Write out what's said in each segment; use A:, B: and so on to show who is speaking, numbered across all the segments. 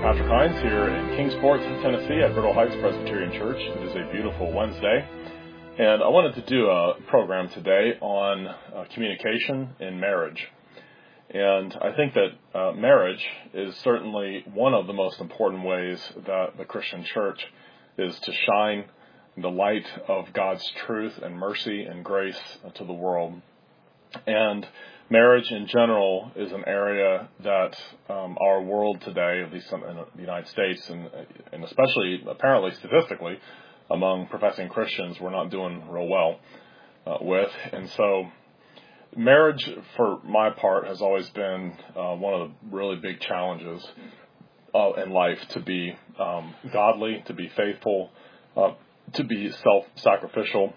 A: Patrick Hines here in Kingsport, Tennessee at Brittle Heights Presbyterian Church. It is a beautiful Wednesday, and I wanted to do a program today on communication in marriage. And I think that marriage is certainly one of the most important ways that the Christian church is to shine the light of God's truth and mercy and grace to the world. And marriage in general is an area that our world today, at least in the United States, and especially apparently statistically among professing Christians, we're not doing real well with. And so marriage, for my part, has always been one of the really big challenges in life, to be godly, to be faithful, to be self-sacrificial,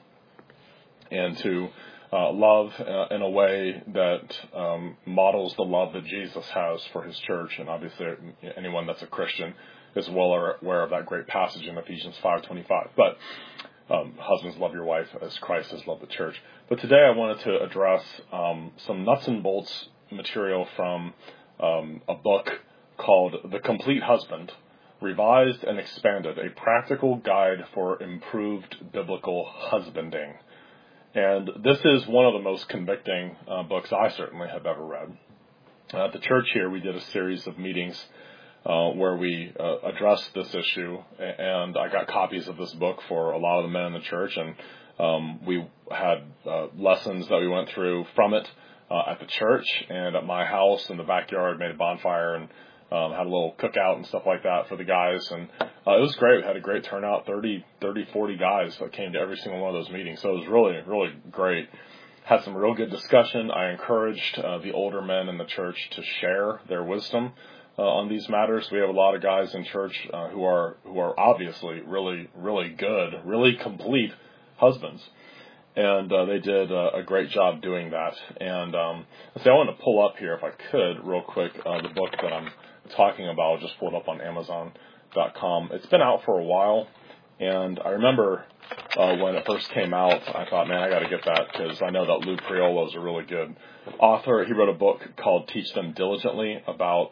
A: and to love in a way that models the love that Jesus has for his church. And obviously anyone that's a Christian is well aware of that great passage in Ephesians 5:25. But husbands, love your wife as Christ has loved the church. But today I wanted to address some nuts and bolts material from a book called The Complete Husband, Revised and Expanded, a Practical Guide for Improved Biblical Husbanding. And this is one of the most convicting books I certainly have ever read. At the church here, we did a series of meetings where we addressed this issue, and I got copies of this book for a lot of the men in the church, and we had lessons that we went through from it at the church, and at my house in the backyard, made a bonfire and had a little cookout and stuff like that for the guys, and it was great. We had a great turnout, 40 guys that came to every single one of those meetings, so it was really, really great. Had some real good discussion. I encouraged the older men in the church to share their wisdom on these matters. We have a lot of guys in church who are obviously really, really good, really complete husbands, and they did a great job doing that. And I want to pull up here, if I could, real quick, the book that I'm talking about. I'll just pull it up on Amazon.com. It's been out for a while, and I remember when it first came out, I thought, man, I got to get that, because I know that Lou Priolo is a really good author. He wrote a book called Teach Them Diligently about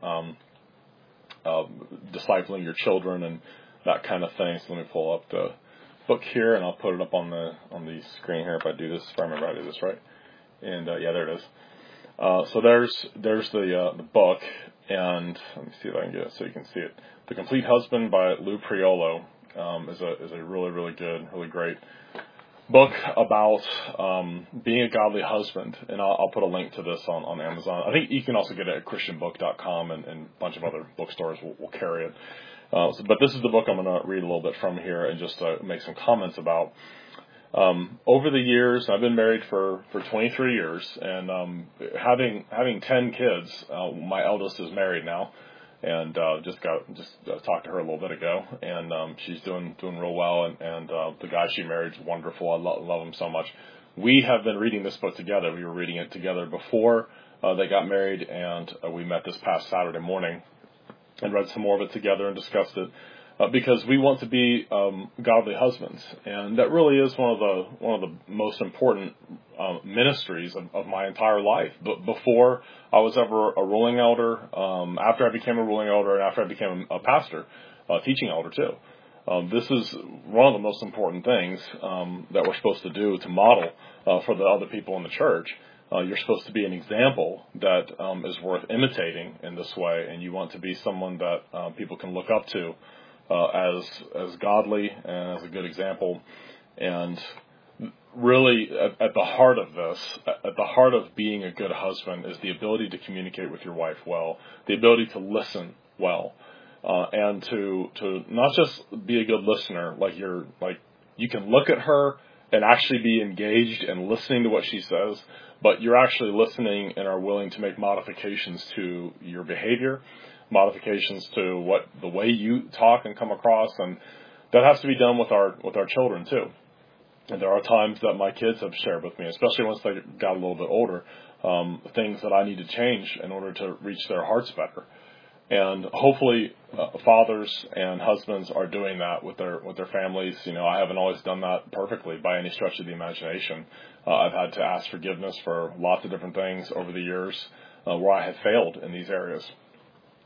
A: discipling your children and that kind of thing. So let me pull up the book here, and I'll put it up on the screen here if I do this, if I remember how to do this right. And yeah, there it is. So there's the book, and let me see if I can get it so you can see it. The Complete Husband by Lou Priolo is a really, really good, really great book about being a godly husband, and I'll put a link to this on Amazon. I think you can also get it at christianbook.com, and a bunch of other bookstores will carry it. But this is the book I'm going to read a little bit from here and just make some comments about. Over the years, I've been married for 23 years, and having 10 kids. My eldest is married now, and just talked to her a little bit ago, and she's doing real well, and the guy she married is wonderful. I love him so much. We have been reading this book together. We were reading it together before they got married, and we met this past Saturday morning and read some more of it together and discussed it. Because we want to be godly husbands, and that really is one of the most important ministries of my entire life. But before I was ever a ruling elder, after I became a ruling elder, and after I became a pastor, teaching elder too, this is one of the most important things that we're supposed to do to model for the other people in the church. You're supposed to be an example that is worth imitating in this way, and you want to be someone that people can look up to as godly and as a good example. And really at the heart of this, at the heart of being a good husband, is the ability to communicate with your wife well, the ability to listen well, and to not just be a good listener, like you can look at her and actually be engaged and listening to what she says, but you're actually listening and are willing to make modifications to your behavior, modifications to the way you talk and come across, and that has to be done with our children too. And there are times that my kids have shared with me, especially once they got a little bit older, things that I need to change in order to reach their hearts better. And hopefully fathers and husbands are doing that with their families. You know, I haven't always done that perfectly by any stretch of the imagination. I've had to ask forgiveness for lots of different things over the years where I have failed in these areas.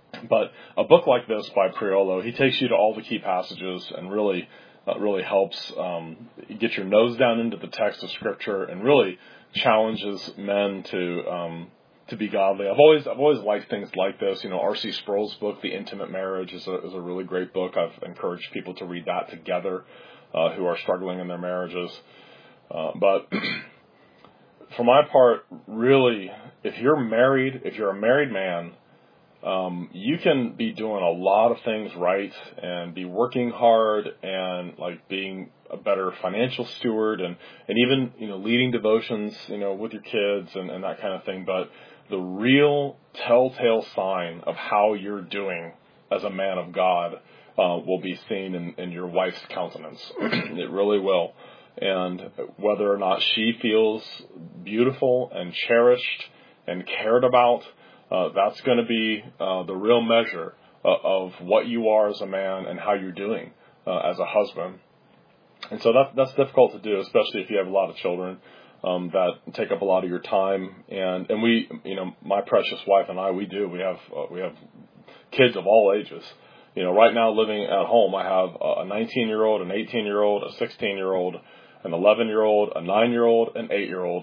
A: But a book like this by Priolo, he takes you to all the key passages and really helps get your nose down into the text of Scripture and really challenges men to be godly. I've always liked things like this. R.C. Sproul's book, The Intimate Marriage, is a really great book. I've encouraged people to read that together who are struggling in their marriages. But for my part, really, if you're a married man, you can be doing a lot of things right and be working hard and like being a better financial steward and even, leading devotions, with your kids and that kind of thing. But the real telltale sign of how you're doing as a man of God will be seen in your wife's countenance. It really will. And whether or not she feels beautiful and cherished and cared about, that's going to be the real measure of what you are as a man and how you're doing as a husband. And so that's difficult to do, especially if you have a lot of children that take up a lot of your time. And we, my precious wife and I, we have kids of all ages. Right now living at home, I have a 19-year-old, an 18-year-old, a 16-year-old, an 11-year-old, a 9-year-old, an 8-year-old,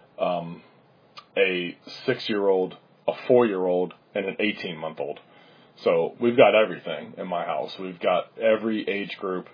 A: a 6-year-old, a 4-year-old, and an 18-month-old. So we've got everything in my house. We've got every age group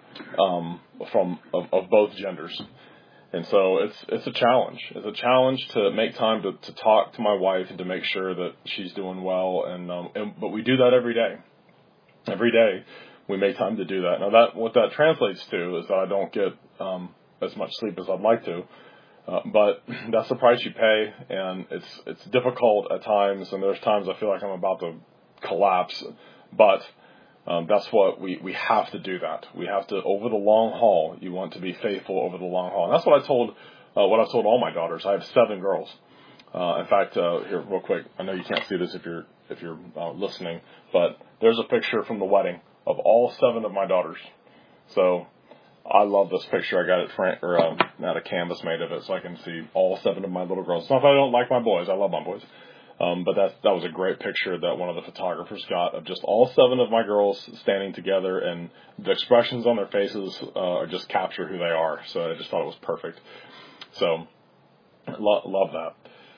A: of both genders. And so it's a challenge. It's a challenge to make time to talk to my wife and to make sure that she's doing well. But we do that every day. Every day we make time to do that. Now what that translates to is that I don't get as much sleep as I'd like to. But that's the price you pay, and it's difficult at times, and there's times I feel like I'm about to collapse. But that's what we have to do. That we have to, over the long haul. You want to be faithful over the long haul, and that's what I've told all my daughters. I have 7 girls. In fact, here real quick, I know you can't see this if you're listening, but there's a picture from the wedding of all 7 of my daughters. So I love this picture. I got it had a canvas made of it so I can see all 7 of my little girls. It's not that I don't like my boys. I love my boys. But that was a great picture that one of the photographers got of just all 7 of my girls standing together, and the expressions on their faces just capture who they are. So I just thought it was perfect. So love that.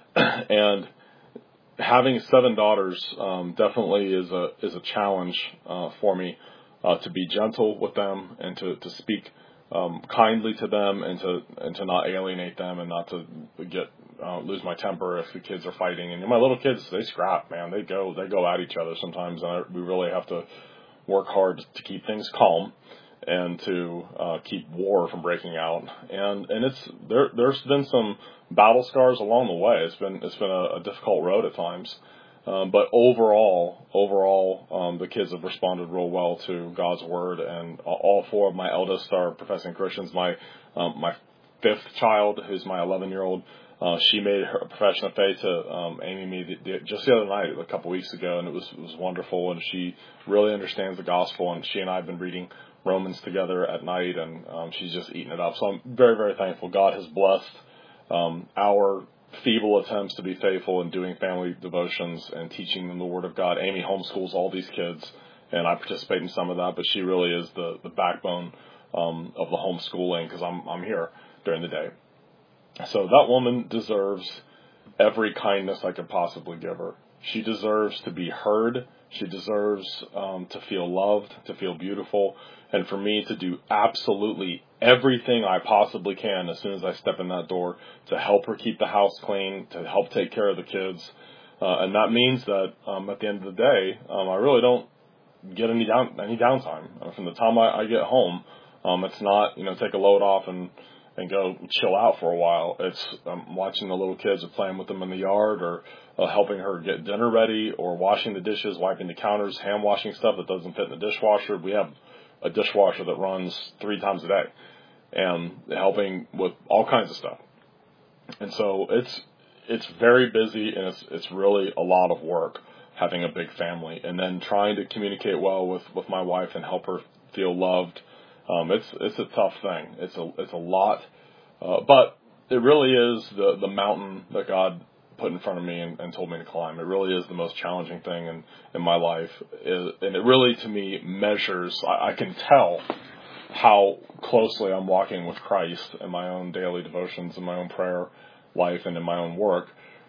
A: And having 7 daughters definitely is a challenge for me. To be gentle with them and to speak kindly to them and to not alienate them and not to lose my temper if the kids are fighting. And my little kids, they scrap, man. They go at each other sometimes, and we really have to work hard to keep things calm and to keep war from breaking out. And there's been some battle scars along the way. It's been a difficult road at times. But overall, the kids have responded real well to God's word, and all 4 of my eldest are professing Christians. My 5th child, who's my 11-year-old, she made her profession of faith to Amy me just the other night, a couple weeks ago, and it was wonderful. And she really understands the gospel, and she and I have been reading Romans together at night, and she's just eating it up. So I'm very, very thankful. God has blessed our feeble attempts to be faithful in doing family devotions and teaching them the Word of God. Amy homeschools all these kids, and I participate in some of that, but she really is the backbone of the homeschooling because I'm here during the day. So that woman deserves every kindness I could possibly give her. She deserves to be heard. She deserves to feel loved, to feel beautiful, and for me to do absolutely everything I possibly can as soon as I step in that door to help her keep the house clean, to help take care of the kids. And that means that at the end of the day, I really don't get any downtime. From the time I get home, it's not, take a load off and go chill out for a while. It's watching the little kids or playing with them in the yard or helping her get dinner ready or washing the dishes, wiping the counters, hand washing stuff that doesn't fit in the dishwasher. We have a dishwasher that runs 3 times a day and helping with all kinds of stuff. And so it's very busy, and it's really a lot of work having a big family and then trying to communicate well with my wife and help her feel loved. It's a tough thing. It's a lot, but it really is the mountain that God put in front of me and told me to climb. It really is the most challenging thing in my life. And it really, to me, measures, I can tell how closely I'm walking with Christ in my own daily devotions, in my own prayer life, and in my own work,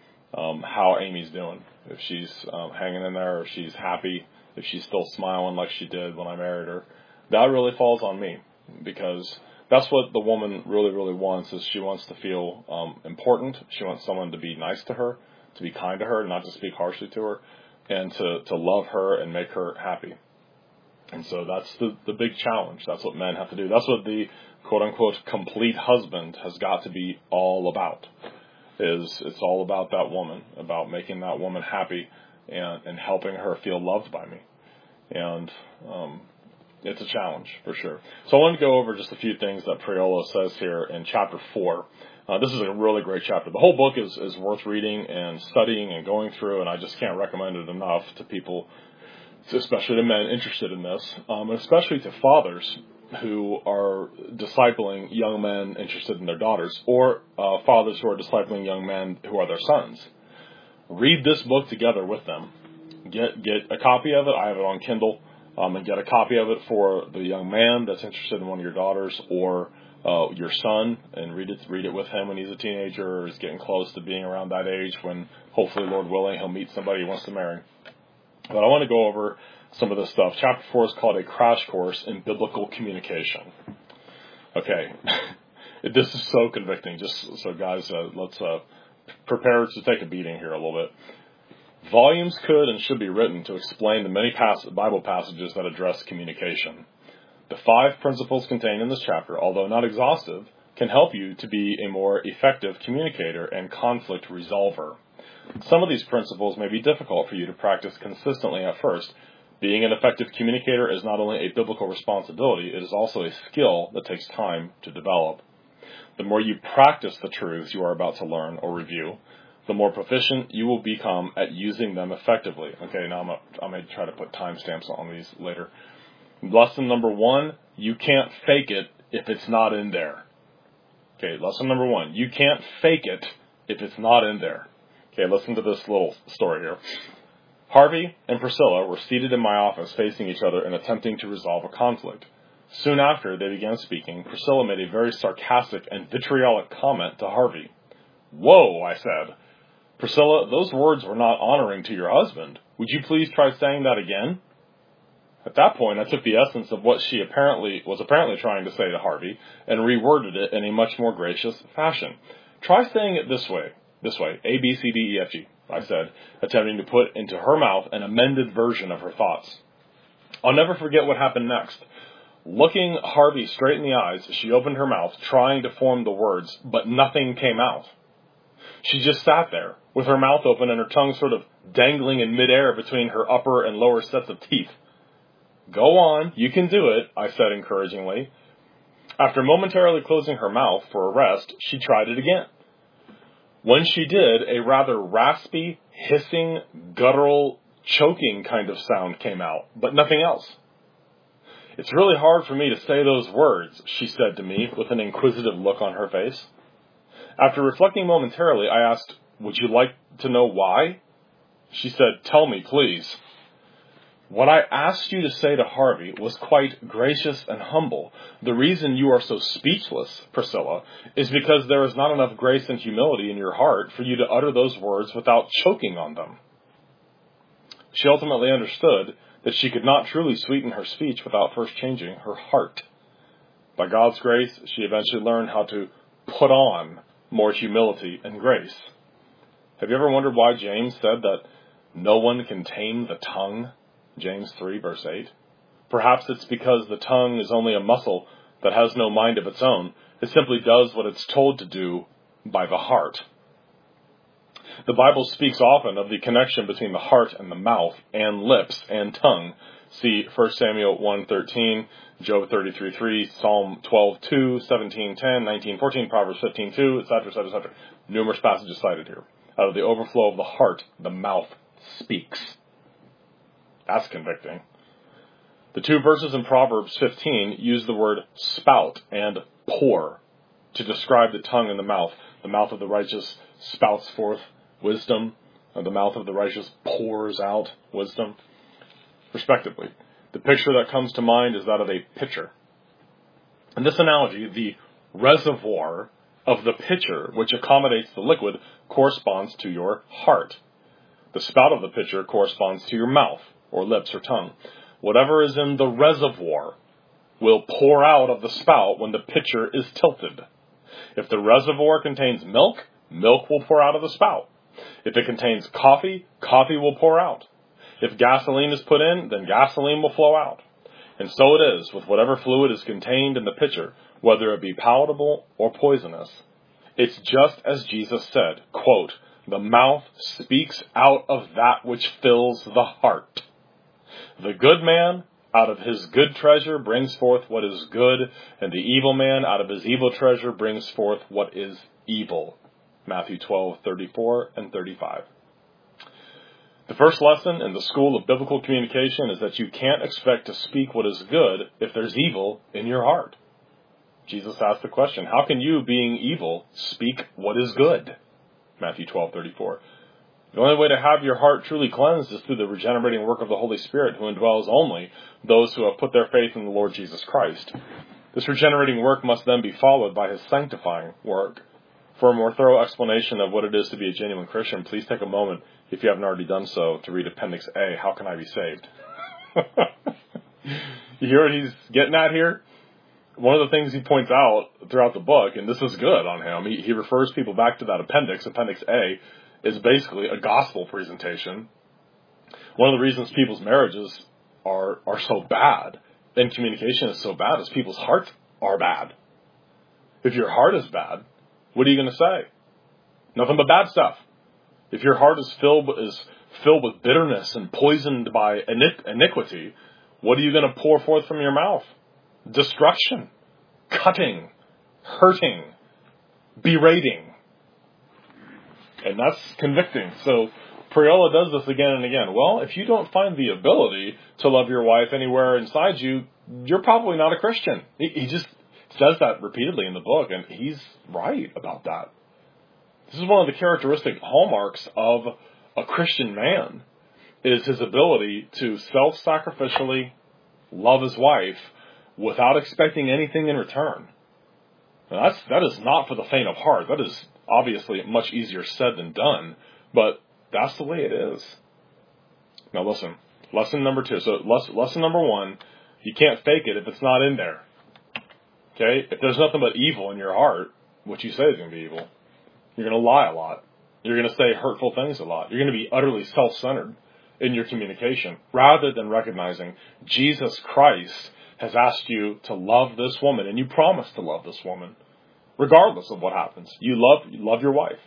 A: how Amy's doing. If she's hanging in there, if she's happy, if she's still smiling like she did when I married her, that really falls on me, because that's what the woman really, really wants, is she wants to feel important. She wants someone to be nice to her, to be kind to her, not to speak harshly to her, and to love her and make her happy. And so that's the big challenge. That's what men have to do. That's what the quote-unquote complete husband has got to be all about. It's all about that woman, about making that woman happy and helping her feel loved by me. And it's a challenge, for sure. So I want to go over just a few things that Priolo says here in chapter 4. This is a really great chapter. The whole book is worth reading and studying and going through, and I just can't recommend it enough to people, especially to men interested in this, and especially to fathers who are discipling young men interested in their daughters, or fathers who are discipling young men who are their sons. Read this book together with them. Get a copy of it. I have it on Kindle. And get a copy of it for the young man that's interested in one of your daughters, or your son, and read it with him when he's a teenager or is getting close to being around that age when, hopefully, Lord willing, he'll meet somebody he wants to marry. But I want to go over some of this stuff. Chapter 4 is called A Crash Course in Biblical Communication. Okay, this is so convicting. Just so, guys, let's prepare to take a beating here a little bit. Volumes could and should be written to explain the many Bible passages that address communication. The 5 principles contained in this chapter, although not exhaustive, can help you to be a more effective communicator and conflict resolver. Some of these principles may be difficult for you to practice consistently at first. Being an effective communicator is not only a biblical responsibility, it is also a skill that takes time to develop. The more you practice the truths you are about to learn or review, the more proficient you will become at using them effectively. Okay, now I'm going to try to put timestamps on these later. Lesson number 1, you can't fake it if it's not in there. Okay, lesson number 1, you can't fake it if it's not in there. Okay, listen to this little story here. Harvey and Priscilla were seated in my office facing each other and attempting to resolve a conflict. Soon after they began speaking, Priscilla made a very sarcastic and vitriolic comment to Harvey. "Whoa," I said. "Priscilla, those words were not honoring to your husband. Would you please try saying that again?" At that point, I took the essence of what she was apparently trying to say to Harvey and reworded it in a much more gracious fashion. "Try saying it this way, A, B, C, D, E, F, G, I said, attempting to put into her mouth an amended version of her thoughts. I'll never forget what happened next. Looking Harvey straight in the eyes, she opened her mouth, trying to form the words, but nothing came out. She just sat there, with her mouth open and her tongue sort of dangling in midair between her upper and lower sets of teeth. "Go on, you can do it," I said encouragingly. After momentarily closing her mouth for a rest, she tried it again. When she did, a rather raspy, hissing, guttural, choking kind of sound came out, but nothing else. "It's really hard for me to say those words," she said to me with an inquisitive look on her face. After reflecting momentarily, I asked, "Would you like to know why?" She said, "Tell me, please." "What I asked you to say to Harvey was quite gracious and humble. The reason you are so speechless, Priscilla, is because there is not enough grace and humility in your heart for you to utter those words without choking on them." She ultimately understood that she could not truly sweeten her speech without first changing her heart. By God's grace, she eventually learned how to put on more humility and grace. Have you ever wondered why James said that no one can tame the tongue? James 3, verse 8. Perhaps it's because the tongue is only a muscle that has no mind of its own. It simply does what it's told to do by the heart. The Bible speaks often of the connection between the heart and the mouth and lips and tongue. See 1 Samuel 1:13, Job 33:3, Psalm 12:2, 17:10, 19:14, Proverbs 15:2, etc., etc., etc. Numerous passages cited here. Out of the overflow of the heart, the mouth speaks. That's convicting. The 2 verses in Proverbs 15 use the word spout and pour to describe the tongue and the mouth. The mouth of the righteous spouts forth wisdom. The mouth of the righteous pours out wisdom, respectively. The picture that comes to mind is that of a pitcher. In this analogy, the reservoir of the pitcher, which accommodates the liquid, corresponds to your heart. The spout of the pitcher corresponds to your mouth, or lips, or tongue. Whatever is in the reservoir will pour out of the spout when the pitcher is tilted. If the reservoir contains milk, milk will pour out of the spout. If it contains coffee, coffee will pour out. If gasoline is put in, then gasoline will flow out. And so it is with whatever fluid is contained in the pitcher, whether it be palatable or poisonous. It's just as Jesus said, quote, "The mouth speaks out of that which fills the heart. The good man out of his good treasure brings forth what is good, and the evil man out of his evil treasure brings forth what is evil." Matthew 12:34 and 35. The first lesson in the school of biblical communication is that you can't expect to speak what is good if there's evil in your heart. Jesus asked the question, how can you, being evil, speak what is good? Matthew 12:34. The only way to have your heart truly cleansed is through the regenerating work of the Holy Spirit, who indwells only those who have put their faith in the Lord Jesus Christ. This regenerating work must then be followed by his sanctifying work. For a more thorough explanation of what it is to be a genuine Christian, please take a moment, if you haven't already done so, to read Appendix A, How Can I Be Saved? You hear what he's getting at here? One of the things he points out throughout the book, and this is good on him, he refers people back to that appendix. Appendix A is basically a gospel presentation. One of the reasons people's marriages are so bad, and communication is so bad, is people's hearts are bad. If your heart is bad, what are you going to say? Nothing but bad stuff. If your heart is filled with bitterness and poisoned by iniquity, what are you going to pour forth from your mouth? Destruction, cutting, hurting, berating. And that's convicting. So Priola does this again and again. Well, if you don't find the ability to love your wife anywhere inside you, you're probably not a Christian. He just says that repeatedly in the book, and he's right about that. This is one of the characteristic hallmarks of a Christian man, is his ability to self-sacrificially love his wife without expecting anything in return. Now that is not for the faint of heart. That is obviously much easier said than done, but that's the way it is. Now listen, lesson number 2. So lesson number 1, you can't fake it if it's not in there. Okay? If there's nothing but evil in your heart, what you say is going to be evil. You're going to lie a lot. You're going to say hurtful things a lot. You're going to be utterly self-centered in your communication, rather than recognizing Jesus Christ has asked you to love this woman, and you promise to love this woman, regardless of what happens. You love your wife.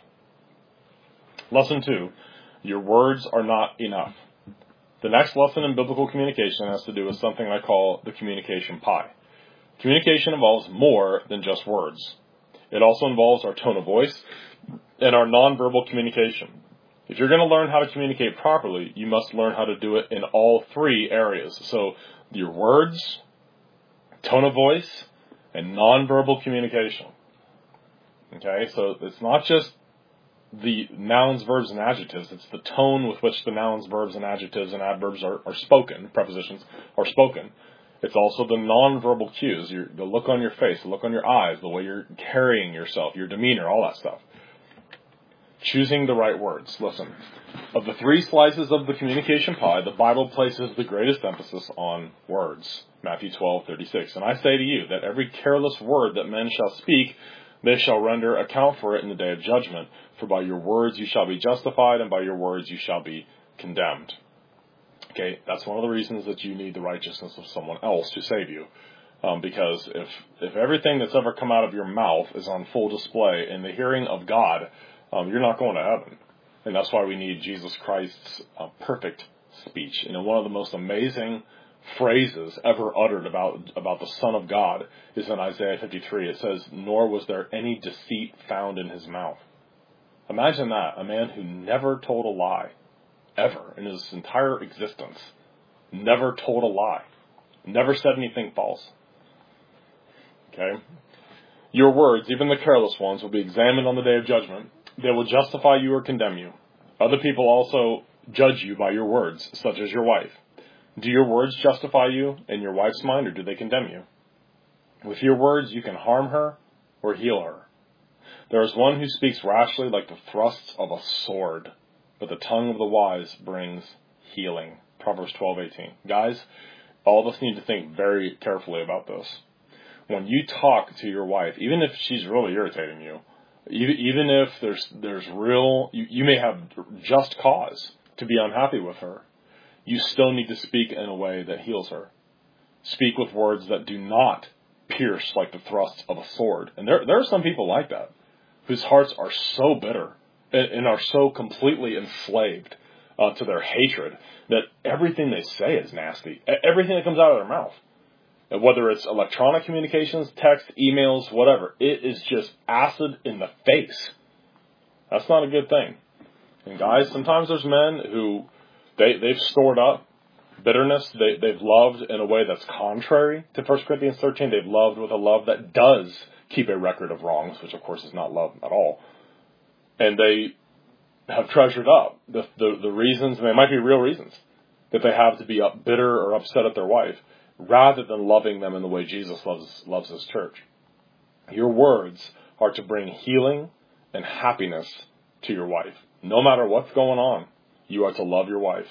A: Lesson 2, your words are not enough. The next lesson in biblical communication has to do with something I call the communication pie. Communication involves more than just words. It also involves our tone of voice and our nonverbal communication. If you're going to learn how to communicate properly, you must learn how to do it in all 3 areas. So your words, tone of voice, and nonverbal communication. Okay, so it's not just the nouns, verbs, and adjectives. It's the tone with which the nouns, verbs, and adjectives and adverbs are spoken, prepositions are spoken. It's also the nonverbal cues, the look on your face, the look on your eyes, the way you're carrying yourself, your demeanor, all that stuff. Choosing the right words. Listen, of the 3 slices of the communication pie, the Bible places the greatest emphasis on words. Matthew 12:36. And I say to you that every careless word that men shall speak, they shall render account for it in the day of judgment. For by your words you shall be justified, and by your words you shall be condemned. Okay, that's one of the reasons that you need the righteousness of someone else to save you. Because if everything that's ever come out of your mouth is on full display in the hearing of God, you're not going to heaven. And that's why we need Jesus Christ's perfect speech. And one of the most amazing phrases ever uttered about the Son of God is in Isaiah 53. It says, "Nor was there any deceit found in his mouth." Imagine that, a man who never told a lie, ever, in his entire existence. Never told a lie. Never said anything false. Okay? Your words, even the careless ones, will be examined on the day of judgment. They will justify you or condemn you. Other people also judge you by your words, such as your wife. Do your words justify you in your wife's mind, or do they condemn you? With your words you can harm her or heal her. There is one who speaks rashly like the thrusts of a sword, but the tongue of the wise brings healing. Proverbs 12:18. Guys, all of us need to think very carefully about this. When you talk to your wife, even if she's really irritating you, even if there's real, you may have just cause to be unhappy with her, you still need to speak in a way that heals her. Speak with words that do not pierce like the thrusts of a sword. And there are some people like that, whose hearts are so bitter and are so completely enslaved to their hatred that everything they say is nasty. Everything that comes out of their mouth, whether it's electronic communications, text, emails, whatever, it is just acid in the face. That's not a good thing. And guys, sometimes there's men who they've stored up bitterness. They've loved in a way that's contrary to 1 Corinthians 13. They've loved with a love that does keep a record of wrongs, which of course is not love at all. And they have treasured up the reasons, and they might be real reasons, that they have to be bitter or upset at their wife, rather than loving them in the way Jesus loves his church. Your words are to bring healing and happiness to your wife. No matter what's going on, you are to love your wife.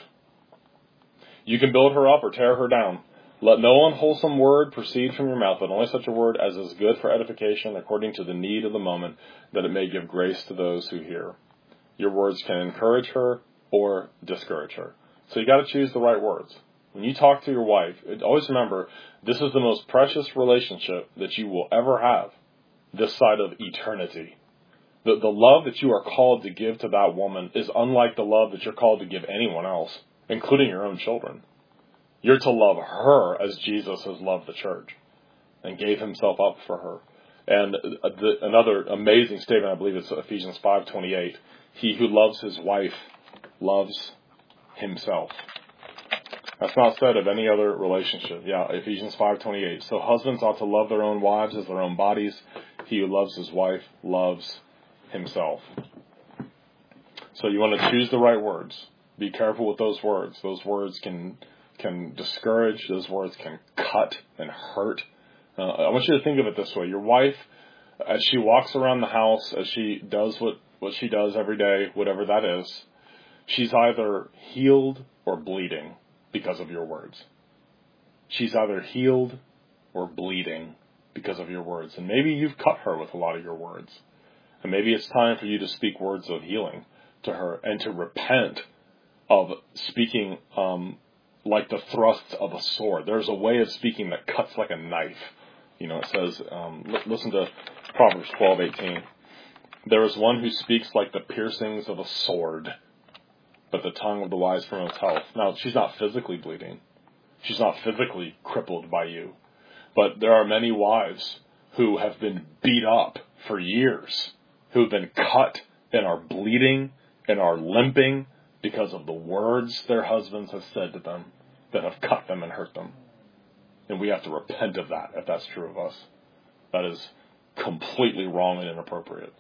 A: You can build her up or tear her down. Let no unwholesome word proceed from your mouth, but only such a word as is good for edification according to the need of the moment, that it may give grace to those who hear. Your words can encourage her or discourage her. So you got to choose the right words. When you talk to your wife, always remember, this is the most precious relationship that you will ever have this side of eternity. The love that you are called to give to that woman is unlike the love that you're called to give anyone else, including your own children. You're to love her as Jesus has loved the church and gave himself up for her. And another amazing statement, I believe it's Ephesians 5:28. He who loves his wife loves himself. That's not said of any other relationship. Yeah, Ephesians 5:28. So husbands ought to love their own wives as their own bodies. He who loves his wife loves himself. So you want to choose the right words. Be careful with those words. Those words can discourage. Those words can cut and hurt. I want you to think of it this way. Your wife, as she walks around the house, as she does what she does every day, whatever that is, she's either healed or bleeding because of your words. She's either healed or bleeding because of your words. And maybe you've cut her with a lot of your words. And maybe it's time for you to speak words of healing to her and to repent of speaking like the thrusts of a sword. There's a way of speaking that cuts like a knife. You know, it says, listen to Proverbs 12:18. There is one who speaks like the piercings of a sword, but the tongue of the wise promotes health. Now, she's not physically bleeding. She's not physically crippled by you. But there are many wives who have been beat up for years, who have been cut and are bleeding and are limping because of the words their husbands have said to them that have cut them and hurt them. And we have to repent of that if that's true of us. That is completely wrong and inappropriate.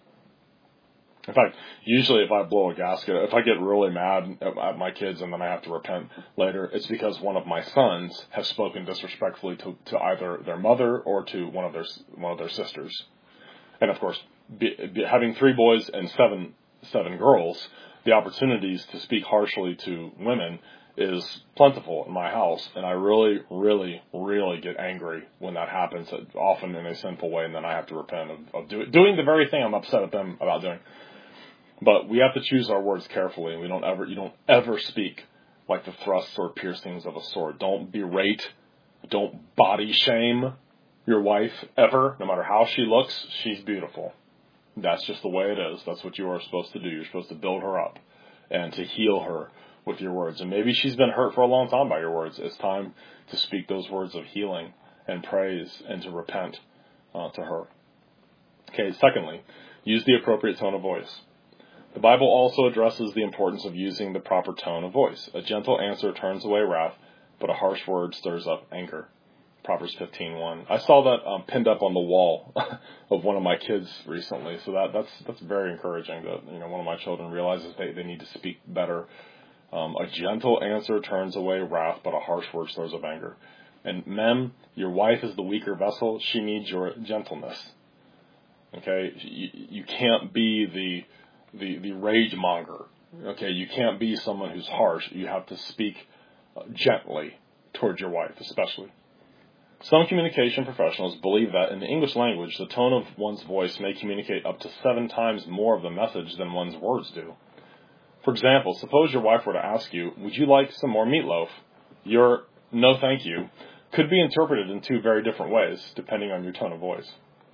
A: In fact, usually if I blow a gasket, if I get really mad at my kids and then I have to repent later, it's because one of my sons has spoken disrespectfully to either their mother or to one of their sisters. And of course, having 3 boys and seven girls, the opportunities to speak harshly to women is plentiful in my house, and I really, really, really get angry when that happens, often in a sinful way, and then I have to repent of doing the very thing I'm upset at them about doing. But we have to choose our words carefully, and you don't ever speak like the thrusts or piercings of a sword. Don't berate, don't body shame your wife ever, no matter how she looks. She's beautiful. That's just the way it is. That's what you are supposed to do. You're supposed to build her up and to heal her with your words. And maybe she's been hurt for a long time by your words. It's time to speak those words of healing and praise and to repent to her. Okay, secondly, use the appropriate tone of voice. The Bible also addresses the importance of using the proper tone of voice. A gentle answer turns away wrath, but a harsh word stirs up anger. Proverbs 15:1. I saw that pinned up on the wall of one of my kids recently, so that's very encouraging that one of my children realizes they need to speak better. A gentle answer turns away wrath, but a harsh word stirs up anger. And men, your wife is the weaker vessel. She needs your gentleness. Okay, you can't be the rage monger. Okay, you can't be someone who's harsh. You have to speak gently towards your wife, especially. Some communication professionals believe that in the English language, the tone of one's voice may communicate up to 7 times more of the message than one's words do. For example, suppose your wife were to ask you, would you like some more meatloaf? Your no thank you could be interpreted in 2 very different ways, depending on your tone of voice.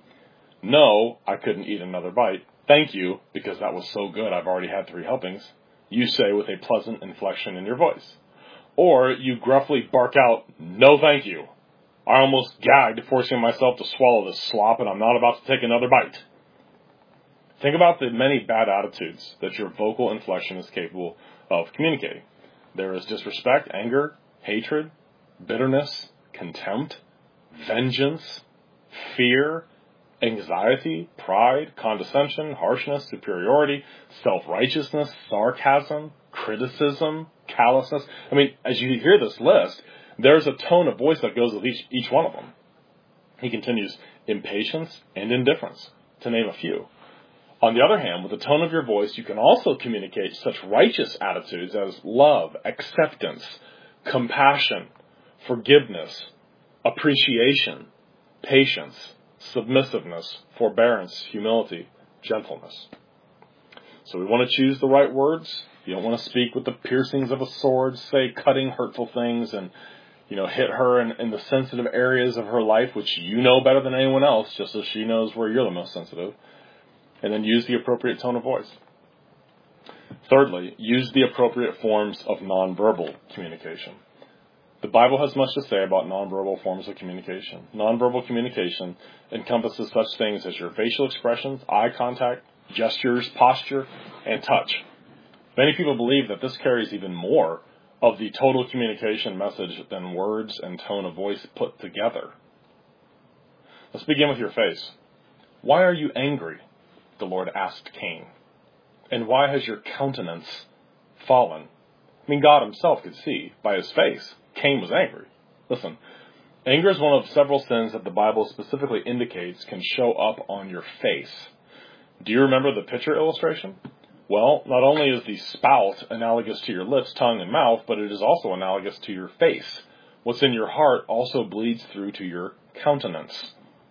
A: No, I couldn't eat another bite. Thank you, because that was so good I've already had 3 helpings, you say with a pleasant inflection in your voice. Or you gruffly bark out, no thank you. I almost gagged, forcing myself to swallow this slop, and I'm not about to take another bite. Think about the many bad attitudes that your vocal inflection is capable of communicating. There is disrespect, anger, hatred, bitterness, contempt, vengeance, fear, anxiety, pride, condescension, harshness, superiority, self-righteousness, sarcasm, criticism, callousness. I mean, as you hear this list, there's a tone of voice that goes with each one of them. He continues, impatience and indifference, to name a few. On the other hand, with the tone of your voice, you can also communicate such righteous attitudes as love, acceptance, compassion, forgiveness, appreciation, patience, submissiveness, forbearance, humility, gentleness. So we want to choose the right words. You don't want to speak with the piercings of a sword, say cutting, hurtful things, and hit her in the sensitive areas of her life, which you know better than anyone else, just as she knows where you're the most sensitive. And then use the appropriate tone of voice. Thirdly, use the appropriate forms of nonverbal communication. The Bible has much to say about nonverbal forms of communication. Nonverbal communication encompasses such things as your facial expressions, eye contact, gestures, posture, and touch. Many people believe that this carries even more of the total communication message than words and tone of voice put together. Let's begin with your face. Why are you angry? The Lord asked Cain. And why has your countenance fallen? I mean, God himself could see by his face Cain was angry. Listen, anger is one of several sins that the Bible specifically indicates can show up on your face. Do you remember the picture illustration? Well, not only is the spout analogous to your lips, tongue, and mouth, but it is also analogous to your face. What's in your heart also bleeds through to your countenance.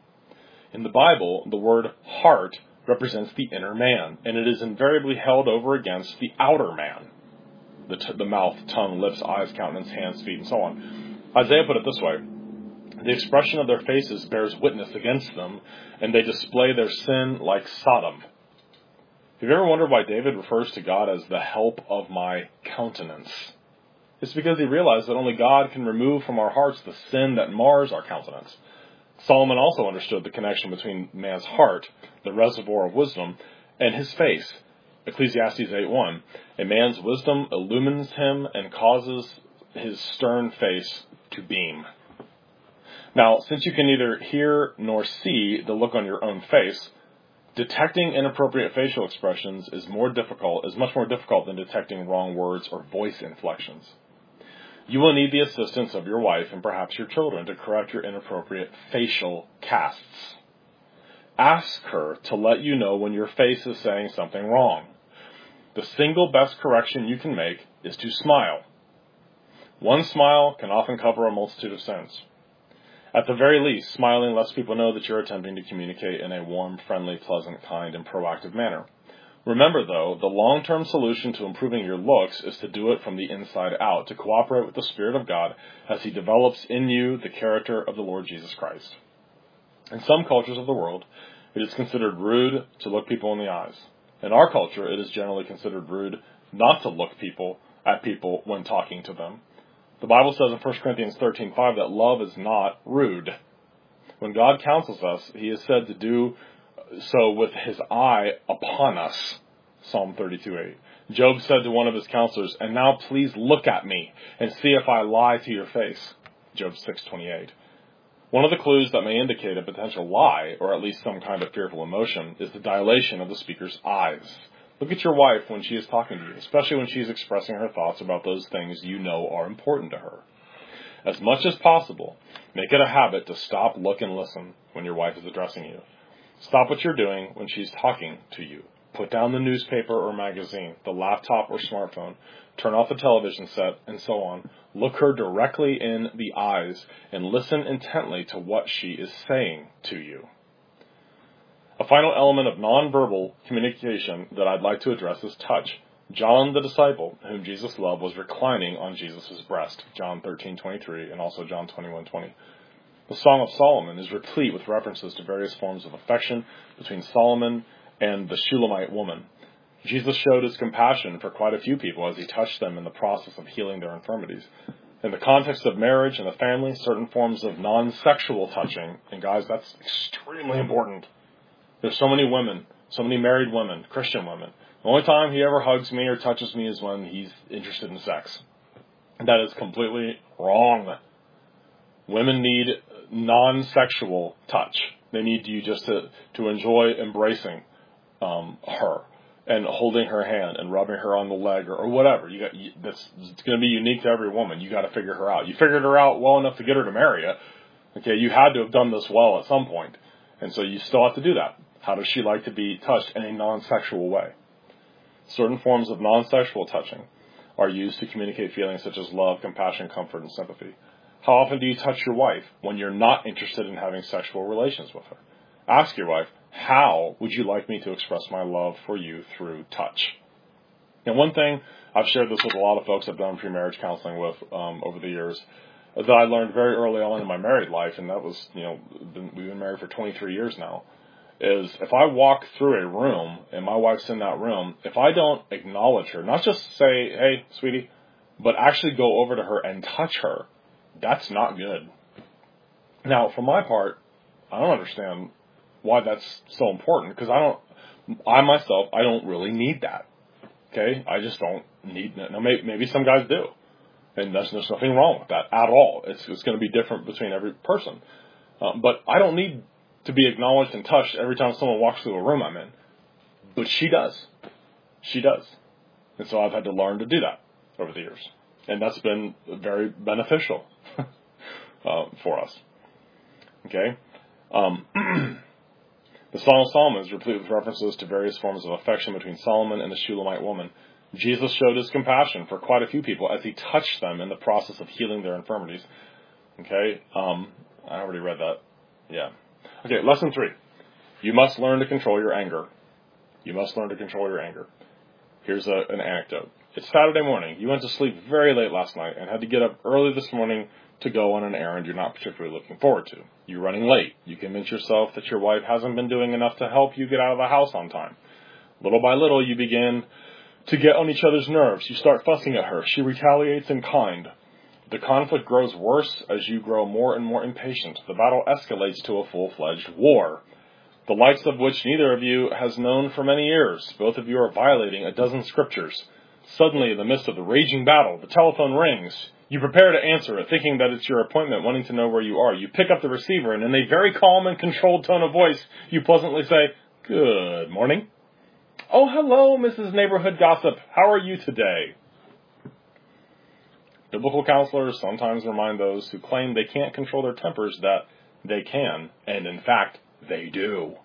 A: In the Bible, the word heart represents the inner man, and it is invariably held over against the outer man. The mouth, tongue, lips, eyes, countenance, hands, feet, and so on. Isaiah put it this way: the expression of their faces bears witness against them, and they display their sin like Sodom. Have you ever wondered why David refers to God as the help of my countenance? It's because he realized that only God can remove from our hearts the sin that mars our countenance. Solomon also understood the connection between man's heart, the reservoir of wisdom, and his face. Ecclesiastes 8:1, a man's wisdom illumines him and causes his stern face to beam. Now, since you can neither hear nor see the look on your own face, detecting inappropriate facial expressions is much more difficult than detecting wrong words or voice inflections. You will need the assistance of your wife and perhaps your children to correct your inappropriate facial casts. Ask her to let you know when your face is saying something wrong. The single best correction you can make is to smile. One smile can often cover a multitude of sins. At the very least, smiling lets people know that you're attempting to communicate in a warm, friendly, pleasant, kind, and proactive manner. Remember, though, the long-term solution to improving your looks is to do it from the inside out, to cooperate with the Spirit of God as He develops in you the character of the Lord Jesus Christ. In some cultures of the world, it is considered rude to look people in the eyes. In our culture, it is generally considered rude not to look at people when talking to them. The Bible says in 1 Corinthians 13:5 that love is not rude. When God counsels us, He is said to do so with His eye upon us. Psalm 32:8. Job said to one of his counselors, "And now please look at me and see if I lie to your face." Job 6:28. One of the clues that may indicate a potential lie, or at least some kind of fearful emotion, is the dilation of the speaker's eyes. Look at your wife when she is talking to you, especially when she is expressing her thoughts about those things you know are important to her. As much as possible, make it a habit to stop, look, and listen when your wife is addressing you. Stop what you're doing when she's talking to you. Put down the newspaper or magazine, the laptop or smartphone, turn off the television set, and so on. Look her directly in the eyes and listen intently to what she is saying to you. A final element of nonverbal communication that I'd like to address is touch. John the disciple, whom Jesus loved, was reclining on Jesus' breast, John 13:23, and also John 21:20. The Song of Solomon is replete with references to various forms of affection between Solomon and the Shulamite woman. Jesus showed his compassion for quite a few people as he touched them in the process of healing their infirmities. In the context of marriage and the family, certain forms of non-sexual touching, and guys, that's extremely important. There's so many women, so many married women, Christian women. The only time he ever hugs me or touches me is when he's interested in sex. That is completely wrong. Women need non-sexual touch. They need you just to enjoy embracing her and holding her hand and rubbing her on the leg or whatever. That's going to be unique to every woman. You got to figure her out. You figured her out well enough to get her to marry you. Okay, you had to have done this well at some point, and so you still have to do that. How does she like to be touched in a non-sexual way? Certain forms of non-sexual touching are used to communicate feelings such as love, compassion, comfort, and sympathy. How often do you touch your wife when you're not interested in having sexual relations with her? Ask your wife, how would you like me to express my love for you through touch? And one thing, I've shared this with a lot of folks I've done pre-marriage counseling with over the years, that I learned very early on in my married life, and that was, we've been married for 23 years now, is if I walk through a room and my wife's in that room, if I don't acknowledge her, not just say, hey, sweetie, but actually go over to her and touch her, that's not good. Now, for my part, I don't understand why that's so important, because I myself don't really need that. Okay? I just don't need that. Now, maybe some guys do. And there's nothing wrong with that at all. It's going to be different between every person. But I don't need to be acknowledged and touched every time someone walks through a room I'm in. But she does. She does. And so I've had to learn to do that over the years. And that's been very beneficial for us. Okay? The Song of Solomon is replete with references to various forms of affection between Solomon and the Shulamite woman. Jesus showed his compassion for quite a few people as he touched them in the process of healing their infirmities. Okay? I already read that. Yeah. Okay, lesson 3. You must learn to control your anger. You must learn to control your anger. Here's an anecdote. It's Saturday morning. You went to sleep very late last night and had to get up early this morning to go on an errand you're not particularly looking forward to. You're running late. You convince yourself that your wife hasn't been doing enough to help you get out of the house on time. Little by little, you begin to get on each other's nerves. You start fussing at her. She retaliates in kind. The conflict grows worse as you grow more and more impatient. The battle escalates to a full-fledged war, the likes of which neither of you has known for many years. Both of you are violating a dozen scriptures. Suddenly, in the midst of the raging battle, the telephone rings. You prepare to answer it, thinking that it's your appointment, wanting to know where you are. You pick up the receiver, and in a very calm and controlled tone of voice, you pleasantly say, "Good morning." "Oh, hello, Mrs. Neighborhood Gossip. How are you today?" Biblical counselors sometimes remind those who claim they can't control their tempers that they can, and in fact, they do.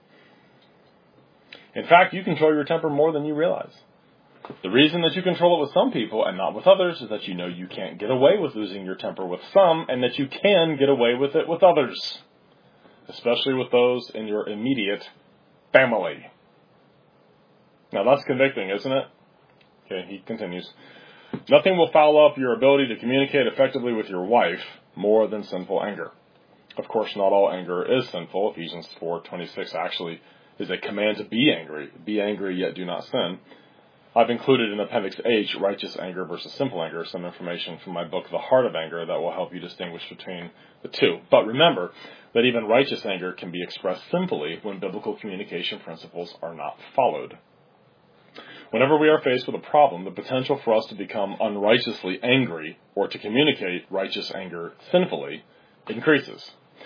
A: In fact, you control your temper more than you realize. The reason that you control it with some people and not with others is that you know you can't get away with losing your temper with some, and that you can get away with it with others, especially with those in your immediate family. Now that's convicting, isn't it? Okay, he continues. Nothing will foul up your ability to communicate effectively with your wife more than sinful anger. Of course, not all anger is sinful. Ephesians 4:26 actually is a command to be angry. Be angry, yet do not sin. I've included in Appendix H, Righteous Anger versus Simple Anger, some information from my book, The Heart of Anger, that will help you distinguish between the two. But remember that even righteous anger can be expressed simply when biblical communication principles are not followed. Whenever we are faced with a problem, the potential for us to become unrighteously angry or to communicate righteous anger sinfully increases.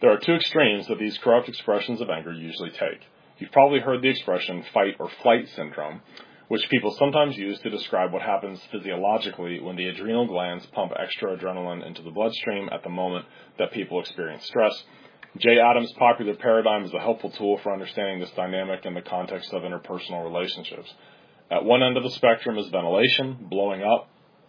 A: There are two extremes that these corrupt expressions of anger usually take. You've probably heard the expression fight or flight syndrome, which people sometimes use to describe what happens physiologically when the adrenal glands pump extra adrenaline into the bloodstream at the moment that people experience stress. Jay Adams' popular paradigm is a helpful tool for understanding this dynamic in the context of interpersonal relationships. At one end of the spectrum is ventilation, blowing up.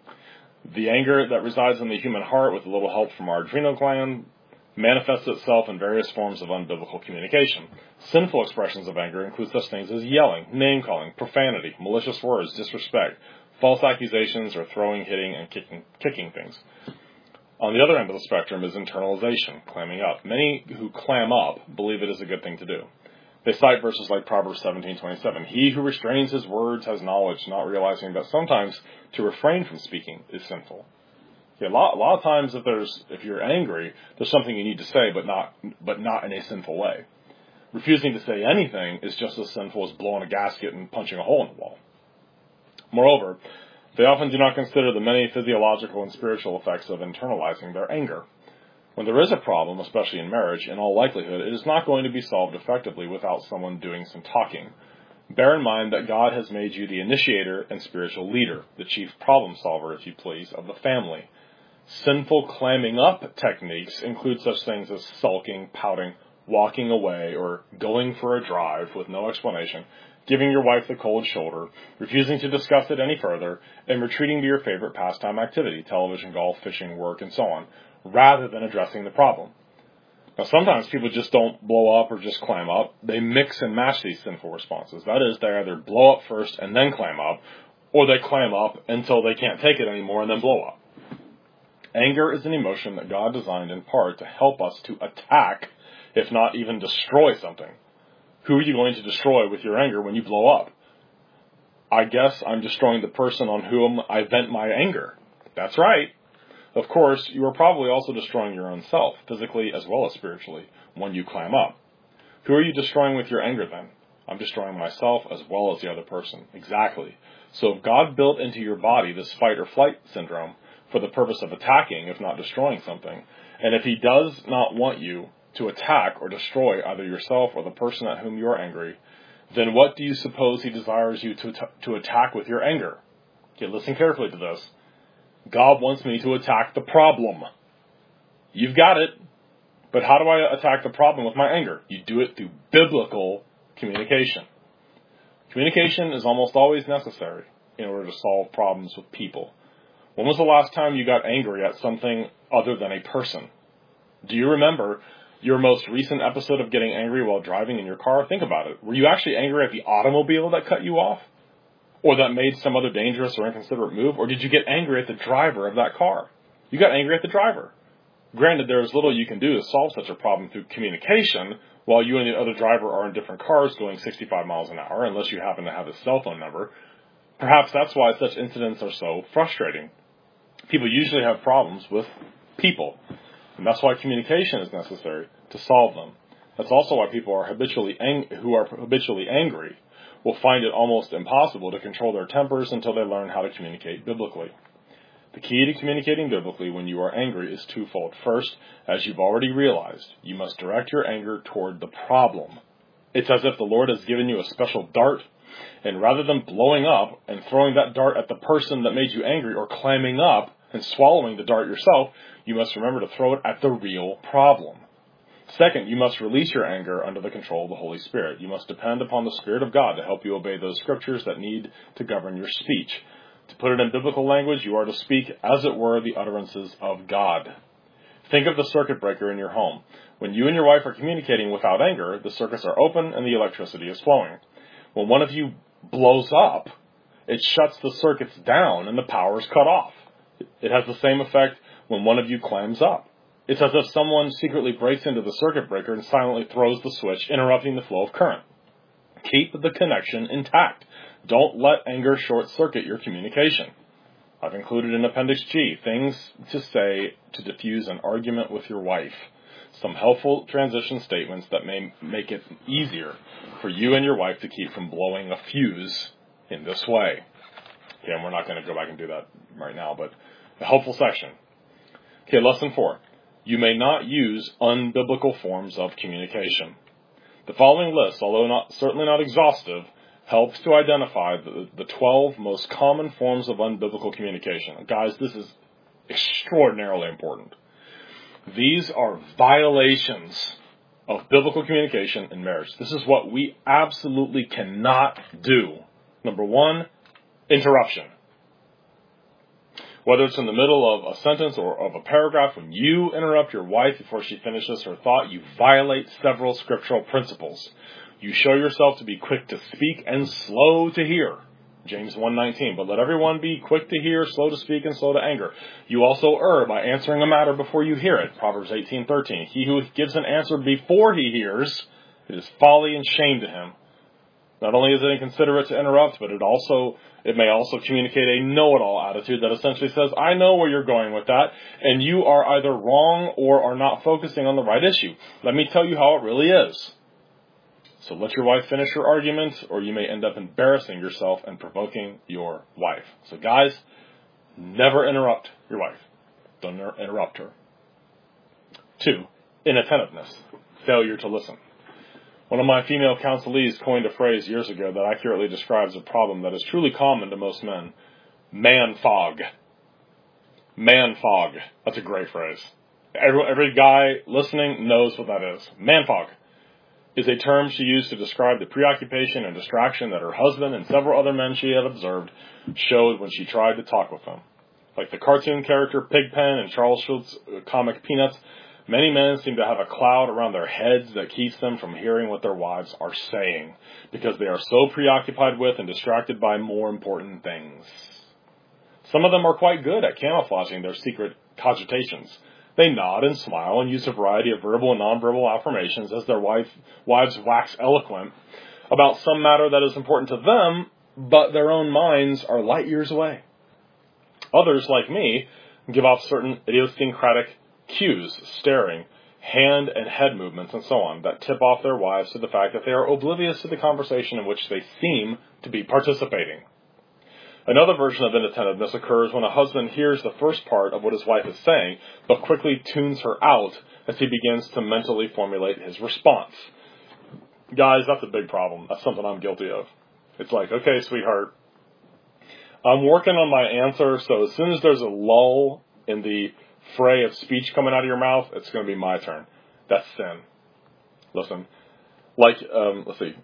A: The anger that resides in the human heart with a little help from our adrenal gland manifests itself in various forms of unbiblical communication. Sinful expressions of anger include such things as yelling, name-calling, profanity, malicious words, disrespect, false accusations, or throwing, hitting, and kicking things. On the other end of the spectrum is internalization, clamming up. Many who clam up believe it is a good thing to do. They cite verses like Proverbs 17:27. He who restrains his words has knowledge, not realizing that sometimes to refrain from speaking is sinful. A lot of times if you're angry, there's something you need to say, but not in a sinful way. Refusing to say anything is just as sinful as blowing a gasket and punching a hole in the wall. Moreover, they often do not consider the many physiological and spiritual effects of internalizing their anger. When there is a problem, especially in marriage, in all likelihood, it is not going to be solved effectively without someone doing some talking. Bear in mind that God has made you the initiator and spiritual leader, the chief problem solver, if you please, of the family. Sinful clamming up techniques include such things as sulking, pouting, walking away, or going for a drive with no explanation, giving your wife the cold shoulder, refusing to discuss it any further, and retreating to your favorite pastime activity, television, golf, fishing, work, and so on, rather than addressing the problem. Now, sometimes people just don't blow up or just clam up. They mix and match these sinful responses. That is, they either blow up first and then clam up, or they clam up until they can't take it anymore and then blow up. Anger is an emotion that God designed in part to help us to attack, if not even destroy something. Who are you going to destroy with your anger when you blow up? I guess I'm destroying the person on whom I vent my anger. That's right. Of course, you are probably also destroying your own self, physically as well as spiritually, when you clam up. Who are you destroying with your anger then? I'm destroying myself as well as the other person. Exactly. So if God built into your body this fight or flight syndrome for the purpose of attacking, if not destroying something, and if he does not want you to attack or destroy either yourself or the person at whom you are angry, then what do you suppose he desires you to attack with your anger? Okay, listen carefully to this. God wants me to attack the problem. You've got it. But how do I attack the problem with my anger? You do it through biblical communication. Communication is almost always necessary in order to solve problems with people. When was the last time you got angry at something other than a person? Do you remember your most recent episode of getting angry while driving in your car? Think about it. Were you actually angry at the automobile that cut you off? Or that made some other dangerous or inconsiderate move? Or did you get angry at the driver of that car? You got angry at the driver. Granted, there is little you can do to solve such a problem through communication while you and the other driver are in different cars going 65 miles an hour, unless you happen to have his cell phone number. Perhaps that's why such incidents are so frustrating. People usually have problems with people, and that's why communication is necessary to solve them. That's also why people are habitually angry will find it almost impossible to control their tempers until they learn how to communicate biblically. The key to communicating biblically when you are angry is twofold. First, as you've already realized, you must direct your anger toward the problem. It's as if the Lord has given you a special dart, and rather than blowing up and throwing that dart at the person that made you angry or clamming up and swallowing the dart yourself, you must remember to throw it at the real problem. Second, you must release your anger under the control of the Holy Spirit. You must depend upon the Spirit of God to help you obey those scriptures that need to govern your speech. To put it in biblical language, you are to speak, as it were, the utterances of God. Think of the circuit breaker in your home. When you and your wife are communicating without anger, the circuits are open and the electricity is flowing. When one of you blows up, it shuts the circuits down and the power is cut off. It has the same effect when one of you clams up. It's as if someone secretly breaks into the circuit breaker and silently throws the switch, interrupting the flow of current. Keep the connection intact. Don't let anger short-circuit your communication. I've included in Appendix G things to say to diffuse an argument with your wife. Some helpful transition statements that may make it easier for you and your wife to keep from blowing a fuse in this way. Okay, and we're not going to go back and do that right now, but a helpful section. Okay, lesson 4. You may not use unbiblical forms of communication. The following list, although certainly not exhaustive, helps to identify the 12 most common forms of unbiblical communication. Guys, this is extraordinarily important. These are violations of biblical communication in marriage. This is what we absolutely cannot do. Number one, interruption. Whether it's in the middle of a sentence or of a paragraph, when you interrupt your wife before she finishes her thought, you violate several scriptural principles. You show yourself to be quick to speak and slow to hear. James 1:19, but let everyone be quick to hear, slow to speak, and slow to anger. You also err by answering a matter before you hear it. Proverbs 18:13. He who gives an answer before he hears, it is folly and shame to him. Not only is it inconsiderate to interrupt, but it may also communicate a know-it-all attitude that essentially says, I know where you're going with that, and you are either wrong or are not focusing on the right issue. Let me tell you how it really is. So let your wife finish her argument, or you may end up embarrassing yourself and provoking your wife. So guys, never interrupt your wife. Don't interrupt her. 2, inattentiveness, failure to listen. One of my female counselees coined a phrase years ago that accurately describes a problem that is truly common to most men. Man fog. Man fog. That's a great phrase. Every guy listening knows what that is. Man fog is a term she used to describe the preoccupation and distraction that her husband and several other men she had observed showed when she tried to talk with them. Like the cartoon character Pigpen and Charles Schultz's comic Peanuts, many men seem to have a cloud around their heads that keeps them from hearing what their wives are saying, because they are so preoccupied with and distracted by more important things. Some of them are quite good at camouflaging their secret cogitations. They nod and smile and use a variety of verbal and nonverbal affirmations as their wives wax eloquent about some matter that is important to them, but their own minds are light years away. Others, like me, give off certain idiosyncratic cues, staring, hand and head movements, and so on, that tip off their wives to the fact that they are oblivious to the conversation in which they seem to be participating. Another version of inattentiveness occurs when a husband hears the first part of what his wife is saying, but quickly tunes her out as he begins to mentally formulate his response. Guys, that's a big problem. That's something I'm guilty of. It's like, okay, sweetheart, I'm working on my answer, so as soon as there's a lull in the fray of speech coming out of your mouth, it's going to be my turn. That's sin. Listen, let's see.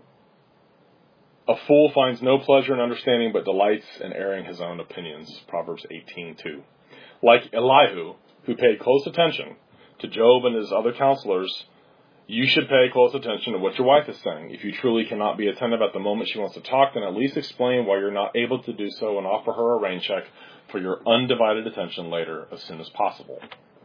A: A fool finds no pleasure in understanding, but delights in airing his own opinions. Proverbs 18:2. Like Elihu, who paid close attention to Job and his other counselors, you should pay close attention to what your wife is saying. If you truly cannot be attentive at the moment she wants to talk, then at least explain why you're not able to do so and offer her a rain check for your undivided attention later as soon as possible.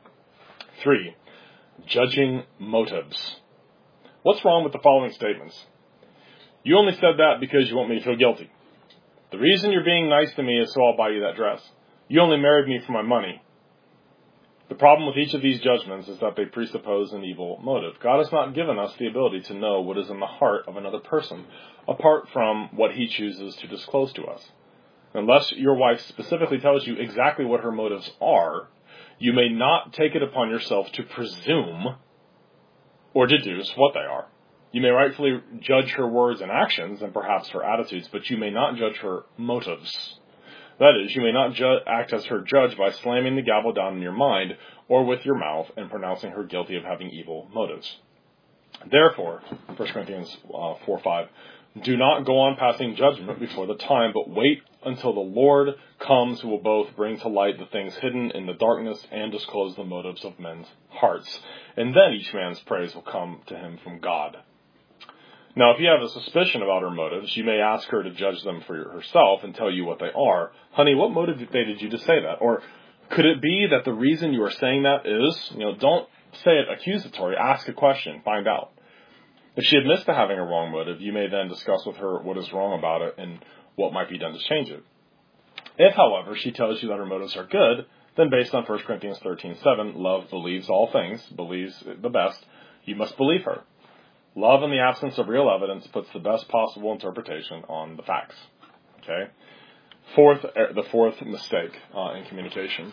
A: 3, judging motives. What's wrong with the following statements? You only said that because you want me to feel guilty. The reason you're being nice to me is so I'll buy you that dress. You only married me for my money. The problem with each of these judgments is that they presuppose an evil motive. God has not given us the ability to know what is in the heart of another person, apart from what he chooses to disclose to us. Unless your wife specifically tells you exactly what her motives are, you may not take it upon yourself to presume or deduce what they are. You may rightfully judge her words and actions and perhaps her attitudes, but you may not judge her motives. That is, you may not act as her judge by slamming the gavel down in your mind or with your mouth and pronouncing her guilty of having evil motives. Therefore, 1 Corinthians 4:5, do not go on passing judgment before the time, but wait until the Lord comes, who will both bring to light the things hidden in the darkness and disclose the motives of men's hearts. And then each man's praise will come to him from God. Now, if you have a suspicion about her motives, you may ask her to judge them for herself and tell you what they are. Honey, what motivated you to say that? Or could it be that the reason you are saying that is, don't say it accusatory, ask a question, find out. If she admits to having a wrong motive, you may then discuss with her what is wrong about it and what might be done to change it. If, however, she tells you that her motives are good, then based on 1 Corinthians 13:7, love believes all things, believes the best, you must believe her. Love in the absence of real evidence puts the best possible interpretation on the facts. Okay? The fourth mistake in communication.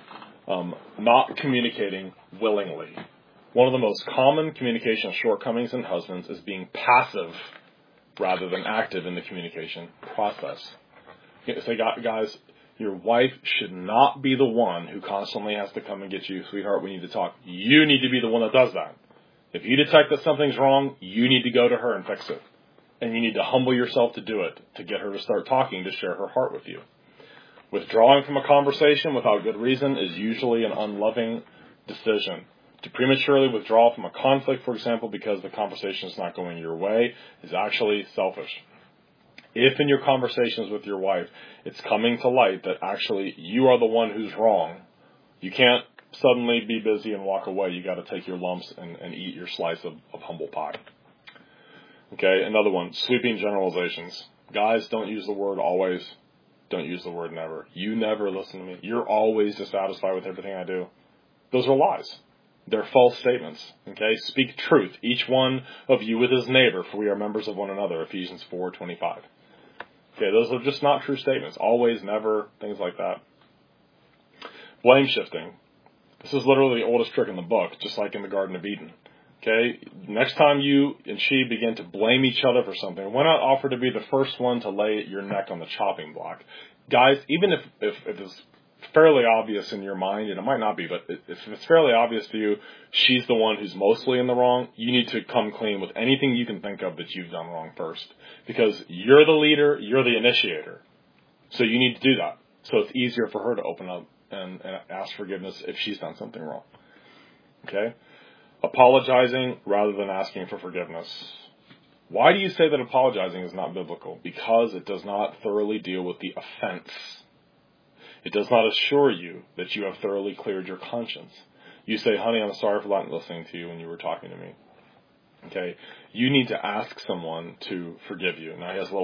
A: Not communicating willingly. One of the most common communication shortcomings in husbands is being passive rather than active in the communication process. So guys, your wife should not be the one who constantly has to come and get you, sweetheart, we need to talk. You need to be the one that does that. If you detect that something's wrong, you need to go to her and fix it. And you need to humble yourself to do it, to get her to start talking, to share her heart with you. Withdrawing from a conversation without good reason is usually an unloving decision. To prematurely withdraw from a conflict, for example, because the conversation is not going your way, is actually selfish. If in your conversations with your wife, it's coming to light that actually you are the one who's wrong, you can't suddenly be busy and walk away. You got to take your lumps and eat your slice of humble pie. Okay, another one, sweeping generalizations. Guys, don't use the word always. Don't use the word never. You never listen to me. You're always dissatisfied with everything I do. Those are lies. They're false statements. Okay, speak truth, each one of you with his neighbor, for we are members of one another, Ephesians 4:25. Okay, those are just not true statements. Always, never, things like that. Blame shifting. This is literally the oldest trick in the book, just like in the Garden of Eden. Okay, next time you and she begin to blame each other for something, why not offer to be the first one to lay your neck on the chopping block? Guys, even if it's fairly obvious in your mind, and it might not be, but if it's fairly obvious to you, she's the one who's mostly in the wrong, you need to come clean with anything you can think of that you've done wrong first. Because you're the leader, you're the initiator. So you need to do that. So it's easier for her to open up and ask forgiveness if she's done something wrong. Okay? Apologizing rather than asking for forgiveness. Why do you say that apologizing is not biblical? Because it does not thoroughly deal with the offense. It does not assure you that you have thoroughly cleared your conscience. You say, honey, I'm sorry for not listening to you when you were talking to me. Okay, you need to ask someone to forgive you. Now, he has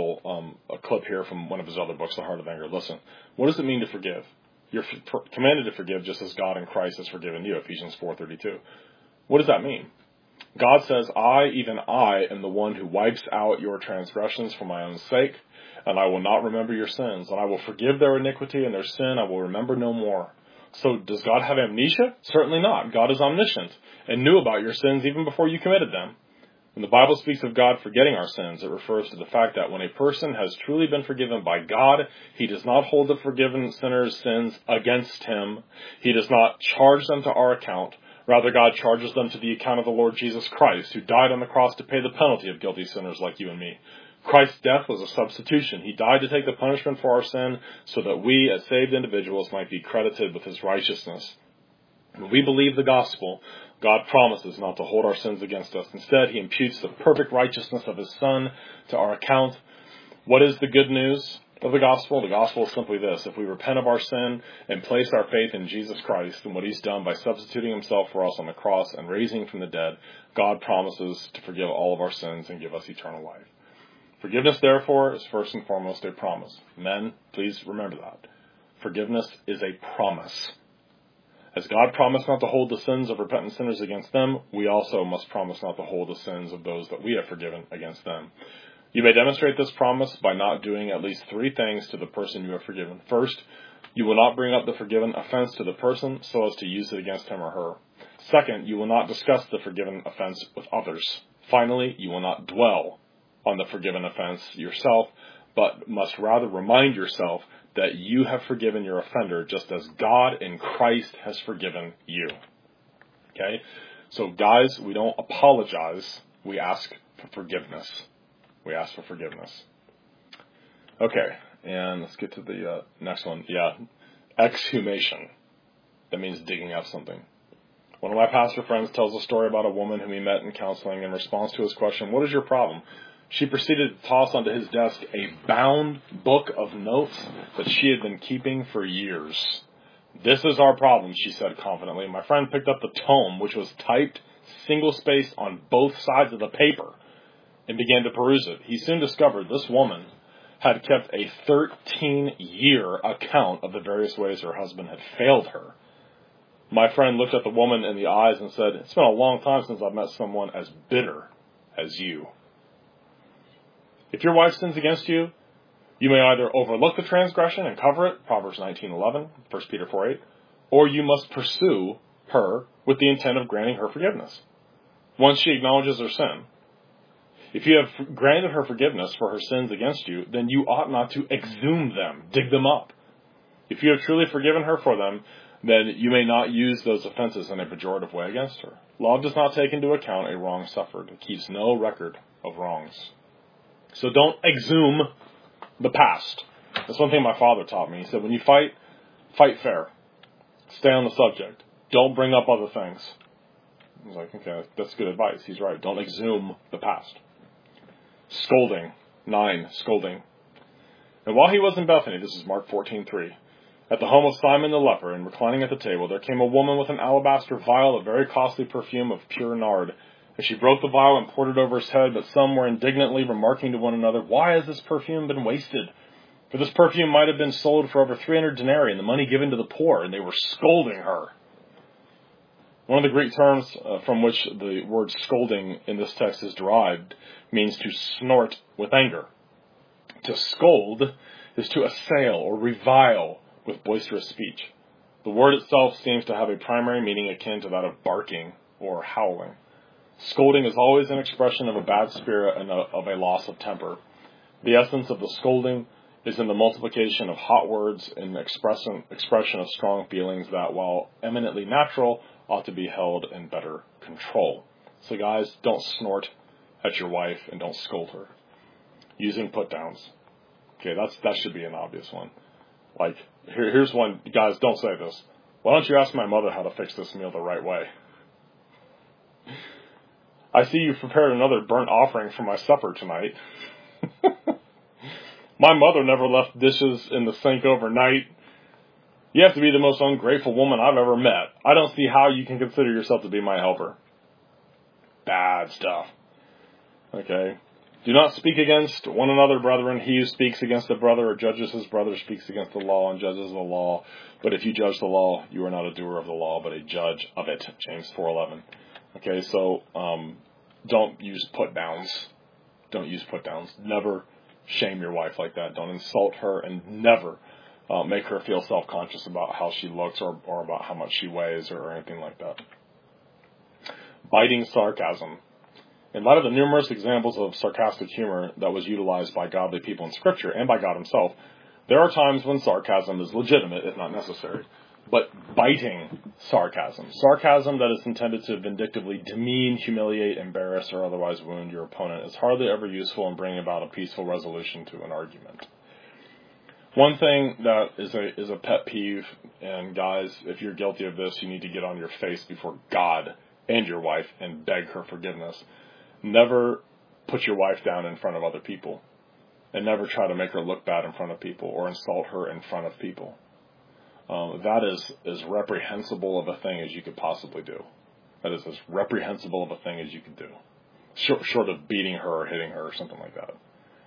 A: a clip here from one of his other books, The Heart of Anger. Listen, what does it mean to forgive? You're commanded to forgive just as God in Christ has forgiven you, Ephesians 4:32. What does that mean? God says, even I, am the one who wipes out your transgressions for my own sake, and I will not remember your sins, and I will forgive their iniquity and their sin I will remember no more. So does God have amnesia? Certainly not. God is omniscient and knew about your sins even before you committed them. When the Bible speaks of God forgetting our sins, it refers to the fact that when a person has truly been forgiven by God, he does not hold the forgiven sinner's sins against him. He does not charge them to our account. Rather, God charges them to the account of the Lord Jesus Christ, who died on the cross to pay the penalty of guilty sinners like you and me. Christ's death was a substitution. He died to take the punishment for our sin so that we, as saved individuals, might be credited with his righteousness. When we believe the gospel, God promises not to hold our sins against us. Instead, he imputes the perfect righteousness of his Son to our account. What is the good news of the gospel? The gospel is simply this. If we repent of our sin and place our faith in Jesus Christ and what he's done by substituting himself for us on the cross and raising from the dead, God promises to forgive all of our sins and give us eternal life. Forgiveness, therefore, is first and foremost a promise. Men, please remember that. Forgiveness is a promise. As God promised not to hold the sins of repentant sinners against them, we also must promise not to hold the sins of those that we have forgiven against them. You may demonstrate this promise by not doing at least 3 things to the person you have forgiven. First, you will not bring up the forgiven offense to the person so as to use it against him or her. Second, you will not discuss the forgiven offense with others. Finally, you will not dwell on the forgiven offense yourself, but must rather remind yourself that you have forgiven your offender just as God in Christ has forgiven you. Okay? So guys, we don't apologize. We ask for forgiveness. We ask for forgiveness. Okay, and let's get to the next one. Yeah, exhumation. That means digging up something. One of my pastor friends tells a story about a woman whom he met in counseling. In response to his question, "What is your problem?" she proceeded to toss onto his desk a bound book of notes that she had been keeping for years. "This is our problem," she said confidently. "My friend picked up the tome, which was typed single-spaced on both sides of the paper, and began to peruse it. He soon discovered this woman had kept a 13-year account of the various ways her husband had failed her. My friend looked at the woman in the eyes and said, 'It's been a long time since I've met someone as bitter as you.'" If your wife sins against you, you may either overlook the transgression and cover it, Proverbs 19:11, 1 Peter 4:8, or you must pursue her with the intent of granting her forgiveness once she acknowledges her sin. If you have granted her forgiveness for her sins against you, then you ought not to exhume them, dig them up. If you have truly forgiven her for them, then you may not use those offenses in a pejorative way against her. Love does not take into account a wrong suffered. It keeps no record of wrongs. So don't exhume the past. That's one thing my father taught me. He said, when you fight, fight fair. Stay on the subject. Don't bring up other things. I was like, okay, that's good advice. He's right. Don't exhume the past. Scolding. 9. Scolding. And while he was in Bethany, this is Mark 14:3, at the home of Simon the leper, and reclining at the table, there came a woman with an alabaster vial of very costly perfume of pure nard. And she broke the vial and poured it over his head, but some were indignantly remarking to one another, why has this perfume been wasted? For this perfume might have been sold for over 300 denarii, and the money given to the poor, and they were scolding her. One of the Greek terms from which the word scolding in this text is derived means to snort with anger. To scold is to assail or revile with boisterous speech. The word itself seems to have a primary meaning akin to that of barking or howling. Scolding is always an expression of a bad spirit and of a loss of temper. The essence of the scolding is in the multiplication of hot words and expression of strong feelings that, while eminently natural, ought to be held in better control. So guys, don't snort at your wife and don't scold her. Using put-downs. Okay, that should be an obvious one. Like, here's one. Guys, don't say this. Why don't you ask my mother how to fix this meal the right way? I see you've prepared another burnt offering for my supper tonight. My mother never left dishes in the sink overnight. You have to be the most ungrateful woman I've ever met. I don't see how you can consider yourself to be my helper. Bad stuff. Okay. Do not speak against one another, brethren. He who speaks against a brother or judges his brother speaks against the law and judges the law. But if you judge the law, you are not a doer of the law, but a judge of it. James 4:11. Okay, so don't use put-downs. Don't use put-downs. Never shame your wife like that. Don't insult her, and never make her feel self-conscious about how she looks or about how much she weighs or anything like that. Biting sarcasm. In light of the numerous examples of sarcastic humor that was utilized by godly people in Scripture and by God himself, there are times when sarcasm is legitimate, if not necessary. But biting sarcasm that is intended to vindictively demean, humiliate, embarrass, or otherwise wound your opponent, is hardly ever useful in bringing about a peaceful resolution to an argument. One thing that is a pet peeve, and guys, if you're guilty of this, you need to get on your face before God and your wife and beg her forgiveness. Never put your wife down in front of other people, and never try to make her look bad in front of people or insult her in front of people. That is as reprehensible of a thing as you could possibly do. That is as reprehensible of a thing as you could do, short of beating her or hitting her or something like that.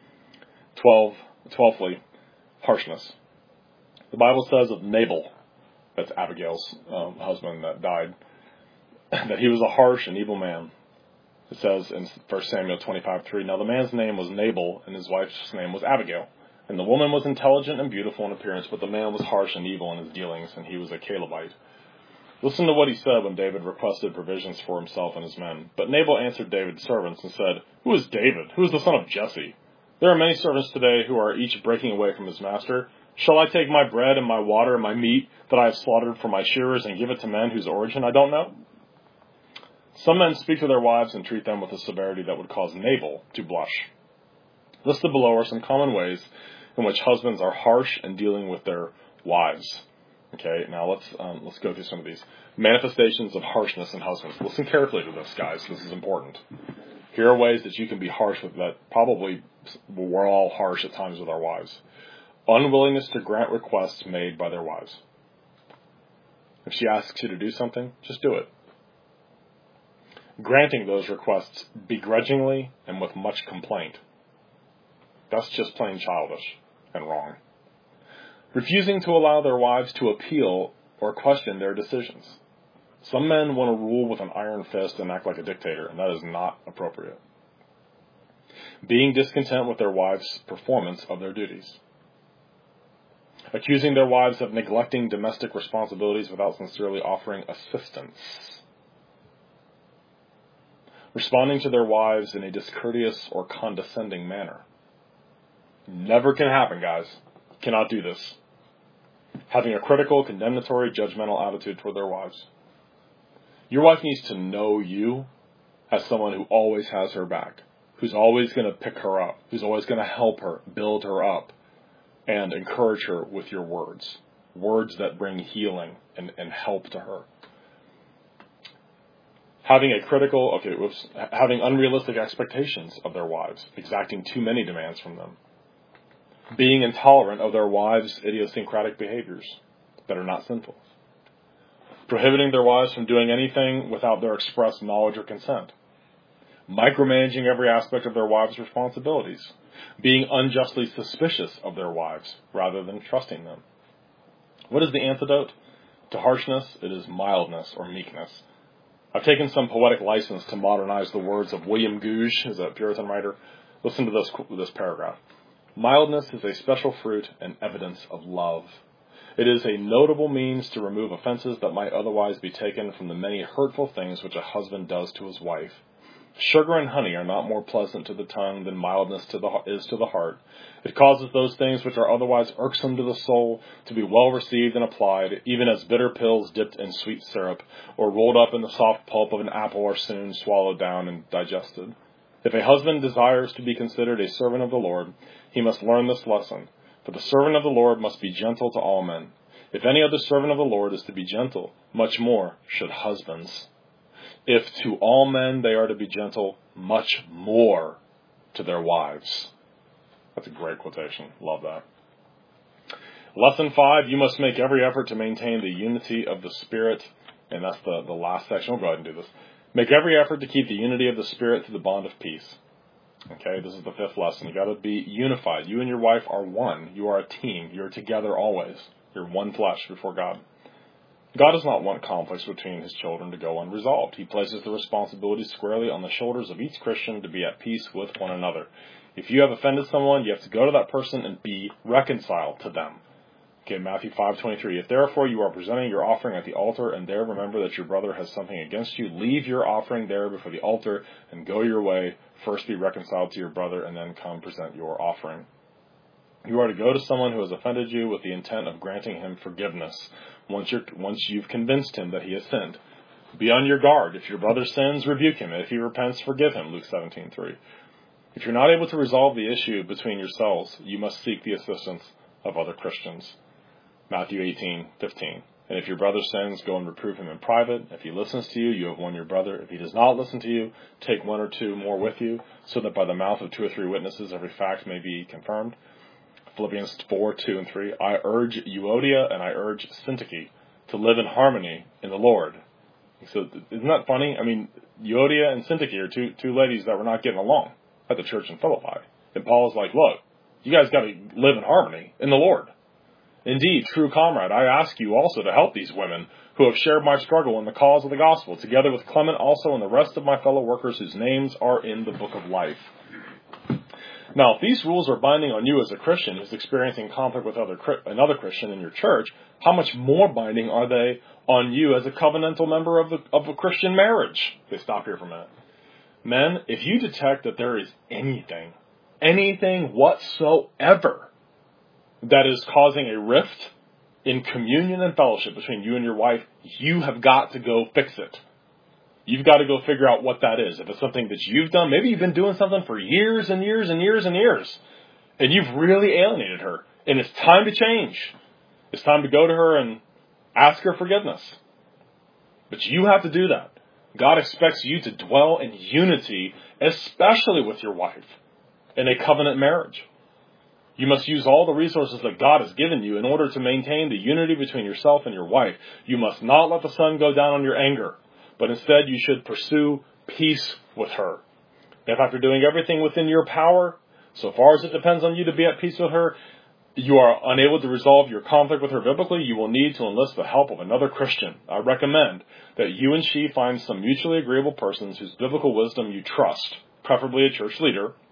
A: 12thly, harshness. The Bible says of Nabal, that's Abigail's husband that died, that he was a harsh and evil man. It says in 1 Samuel 25:3, now the man's name was Nabal, and his wife's name was Abigail. And the woman was intelligent and beautiful in appearance, but the man was harsh and evil in his dealings, and he was a Calebite. Listen to what he said when David requested provisions for himself and his men. But Nabal answered David's servants and said, who is David? Who is the son of Jesse? There are many servants today who are each breaking away from his master. Shall I take my bread and my water and my meat that I have slaughtered for my shearers and give it to men whose origin I don't know? Some men speak to their wives and treat them with a severity that would cause Nabal to blush. Listed below are some common ways in which husbands are harsh in dealing with their wives. Okay, now let's go through some of these manifestations of harshness in husbands. Listen carefully to this, guys. This is important. Here are ways that you can be harsh with that. Probably we're all harsh at times with our wives. Unwillingness to grant requests made by their wives. If she asks you to do something, just do it. Granting those requests begrudgingly and with much complaint. That's just plain childish and wrong. Refusing to allow their wives to appeal or question their decisions. Some men want to rule with an iron fist and act like a dictator, and that is not appropriate. Being discontent with their wives' performance of their duties. accusing their wives of neglecting domestic responsibilities without sincerely offering assistance, responding to their wives in a discourteous or condescending manner. Never can happen, guys. Cannot do this. Having a critical, condemnatory, judgmental attitude toward their wives. Your wife needs to know you as someone who always has her back, who's always going to pick her up, who's always going to help her, build her up, and encourage her with your words. Words that bring healing and help to her. Having unrealistic expectations of their wives, exacting too many demands from them. Being intolerant of their wives' idiosyncratic behaviors that are not sinful. Prohibiting their wives from doing anything without their express knowledge or consent. Micromanaging every aspect of their wives' responsibilities. Being unjustly suspicious of their wives rather than trusting them. What is the antidote to harshness? It is mildness or meekness. I've taken some poetic license to modernize the words of William Gouge, who's a Puritan writer. Listen to this paragraph. Mildness is a special fruit and evidence of love. It is a notable means to remove offenses that might otherwise be taken from the many hurtful things which a husband does to his wife. Sugar and honey are not more pleasant to the tongue than mildness is to the heart. It causes those things which are otherwise irksome to the soul to be well received and applied, even as bitter pills dipped in sweet syrup or rolled up in the soft pulp of an apple are soon swallowed down and digested. If a husband desires to be considered a servant of the Lord, he must learn this lesson. For the servant of the Lord must be gentle to all men. If any other servant of the Lord is to be gentle, much more should husbands. If to all men they are to be gentle, much more to their wives. That's a great quotation. Love that. Lesson 5, you must make every effort to maintain the unity of the Spirit. And that's the last section. We'll go ahead and do this. Make every effort to keep the unity of the Spirit through the bond of peace. Okay, this is the 5th lesson. You got to be unified. You and your wife are one. You are a team. You're together always. You're one flesh before God. God does not want conflicts between his children to go unresolved. He places the responsibility squarely on the shoulders of each Christian to be at peace with one another. If you have offended someone, you have to go to that person and be reconciled to them. Okay, Matthew 5:23. If therefore you are presenting your offering at the altar and there remember that your brother has something against you, leave your offering there before the altar and go your way. First be reconciled to your brother and then come present your offering. You are to go to someone who has offended you with the intent of granting him forgiveness once you've convinced him that he has sinned. Be on your guard. If your brother sins, rebuke him. If he repents, forgive him. Luke 17:3. If you're not able to resolve the issue between yourselves, you must seek the assistance of other Christians. Matthew 18:15. And if your brother sins, go and reprove him in private. If he listens to you, you have won your brother. If he does not listen to you, take 1 or 2 more with you, so that by the mouth of 2 or 3 witnesses every fact may be confirmed. Philippians 4:2-3. I urge Euodia and I urge Syntyche to live in harmony in the Lord. So isn't that funny? I mean, Euodia and Syntyche are two ladies that were not getting along at the church in Philippi. And Paul is like, look, you guys got to live in harmony in the Lord. Indeed, true comrade, I ask you also to help these women who have shared my struggle in the cause of the gospel, together with Clement also and the rest of my fellow workers whose names are in the book of life. Now, if these rules are binding on you as a Christian who's experiencing conflict with another Christian in your church, how much more binding are they on you as a covenantal member of a Christian marriage? Okay, stop here for a minute. Men, if you detect that there is anything whatsoever that is causing a rift in communion and fellowship between you and your wife, you have got to go fix it. You've got to go figure out what that is. If it's something that you've done, maybe you've been doing something for years and years and years and years, and you've really alienated her, and it's time to change. It's time to go to her and ask her forgiveness. But you have to do that. God expects you to dwell in unity, especially with your wife, in a covenant marriage. You must use all the resources that God has given you in order to maintain the unity between yourself and your wife. You must not let the sun go down on your anger, but instead you should pursue peace with her. If after doing everything within your power, so far as it depends on you to be at peace with her, you are unable to resolve your conflict with her biblically, you will need to enlist the help of another Christian. I recommend that you and she find some mutually agreeable persons whose biblical wisdom you trust, preferably a church leader,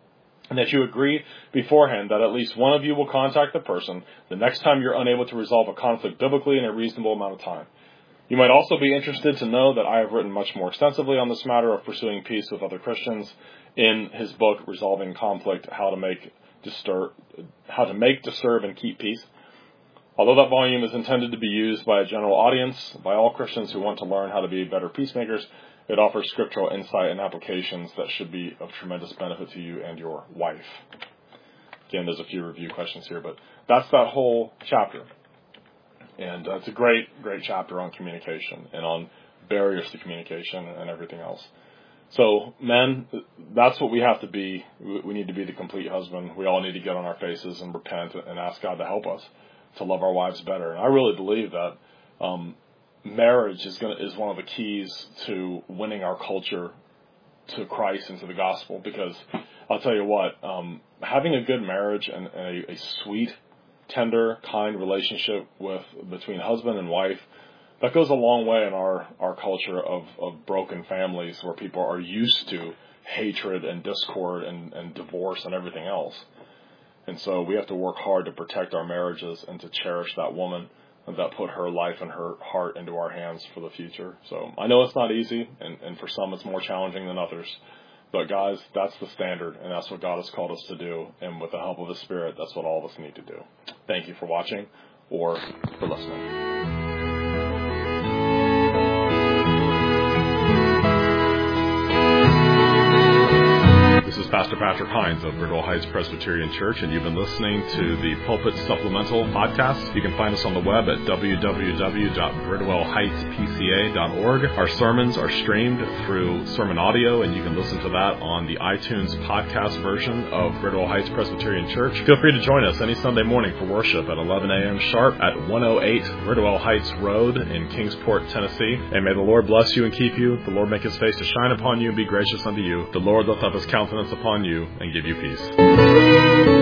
A: and that you agree beforehand that at least one of you will contact the person the next time you're unable to resolve a conflict biblically in a reasonable amount of time. You might also be interested to know that I have written much more extensively on this matter of pursuing peace with other Christians in his book, Resolving Conflict, How to Make, Disturb, and Keep Peace. Although that volume is intended to be used by a general audience, by all Christians who want to learn how to be better peacemakers, it offers scriptural insight and applications that should be of tremendous benefit to you and your wife. Again, there's a few review questions here, but that's that whole chapter. And it's a great, great chapter on communication and on barriers to communication and everything else. So, men, that's what we have to be. We need to be the complete husband. We all need to get on our faces and repent and ask God to help us to love our wives better. And I really believe that marriage is one of the keys to winning our culture to Christ and to the gospel. Because I'll tell you what, having a good marriage and a sweet, tender, kind relationship between husband and wife, that goes a long way in our culture of broken families where people are used to hatred and discord and divorce and everything else. And so we have to work hard to protect our marriages and to cherish that woman that put her life and her heart into our hands for the future. So I know it's not easy, and for some it's more challenging than others. But guys, that's the standard, and that's what God has called us to do. And with the help of the Spirit, that's what all of us need to do. Thank you for watching or for listening. This is Pastor Patrick Hines of Bridwell Heights Presbyterian Church, and you've been listening to the Pulpit Supplemental Podcast. You can find us on the web at www.bridwellheightspca.org. Our sermons are streamed through Sermon Audio, and you can listen to that on the iTunes podcast version of Bridwell Heights Presbyterian Church. Feel free to join us any Sunday morning for worship at 11 a.m. sharp at 108 Bridwell Heights Road in Kingsport, Tennessee. And may the Lord bless you and keep you. The Lord make his face to shine upon you and be gracious unto you. The Lord lift up his countenance upon you and give you peace.